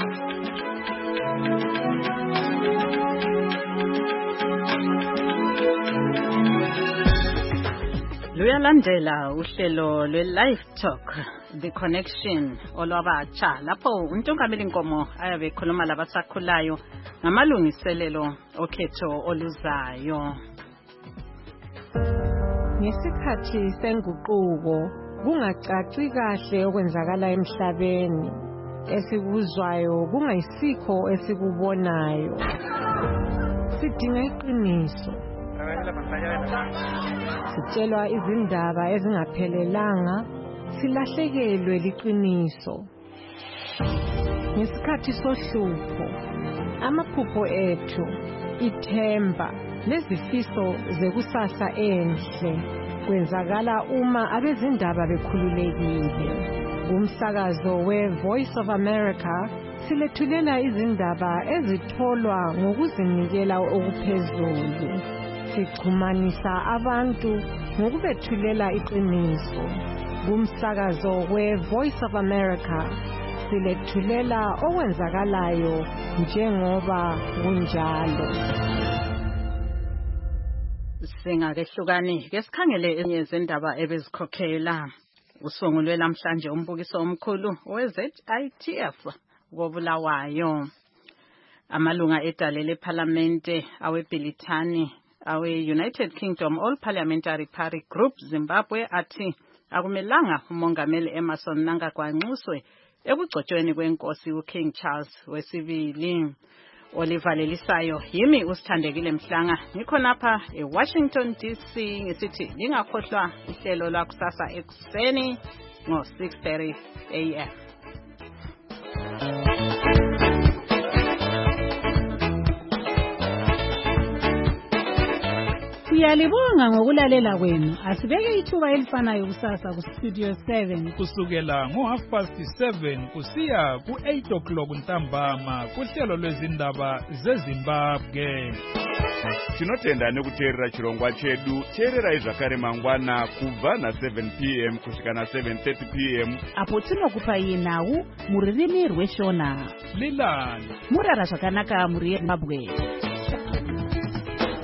Luyalandela uhlelo lwe-Live Talk The Connection olwabatsha lapho uNtungameli Nkomo ayabe ekhuluma labasakhulayo ngamalungiselelo okhetho oluzayo. Ngesikhathi senguquko kungacaci kahle okwenzakala emhlabeni, esikuzwayo kungayisikho esikubonayo. Sidinga iqiniso. Sitshelwa izindaba ezingaphelelanga, silahlekelwe liqiniso. Ngesikhathi sohlupho, amaphupho ethu, ithemba nezifiso zekusasa enhle kwenzakala uma abezindaba bekhululekile. Umsakazo we-Voice of America silethulela izindaba ezitholwa ngokuzinikela okuphezulu. sixhumanisa abantu ngokubethulela iqiniso. Kumsakazo we-Voice of America silethulela okwenzakalayo njengoba kunjalo. Singakehlukani ke sikhangele ezinye izindaba ebezikhokhela. Usungulwe namhlanje umbukiso omkhulu we-Z I T F kobulawayo. Amalunga edale leParlamente aweBhilithani awe-United Kingdom All Parliamentary Party Group Zimbabwe athi akumelanga umongameli Emmerson Mnangagwa anxuswe ekugcotshweni kwenkosi uKing Charles wesibili. Oliver Lelisayo yimi usithandekile Mhlanga ngikhonapha eWashington D C ngisithi lingakhohlwa ihlelo lakusasa ekuseni ngo six thirty a m Siyalibonga ngokulalela kwenu. Asibeke ithuba elifanayo kusasa ku Studio seven kusukela ngo half past seven kusiya ku eight o'clock ntambama kuhlelo lwezindaba zeZimbabwe. Tinotenda nekuteerera chirongwa chedu. Teererai zvakare mangwana kubva na seven p m kusvika na seven thirty p m apo tinokupai nhau muririmi rweshona. Lilani murara zvakanaka muri Zimbabwe.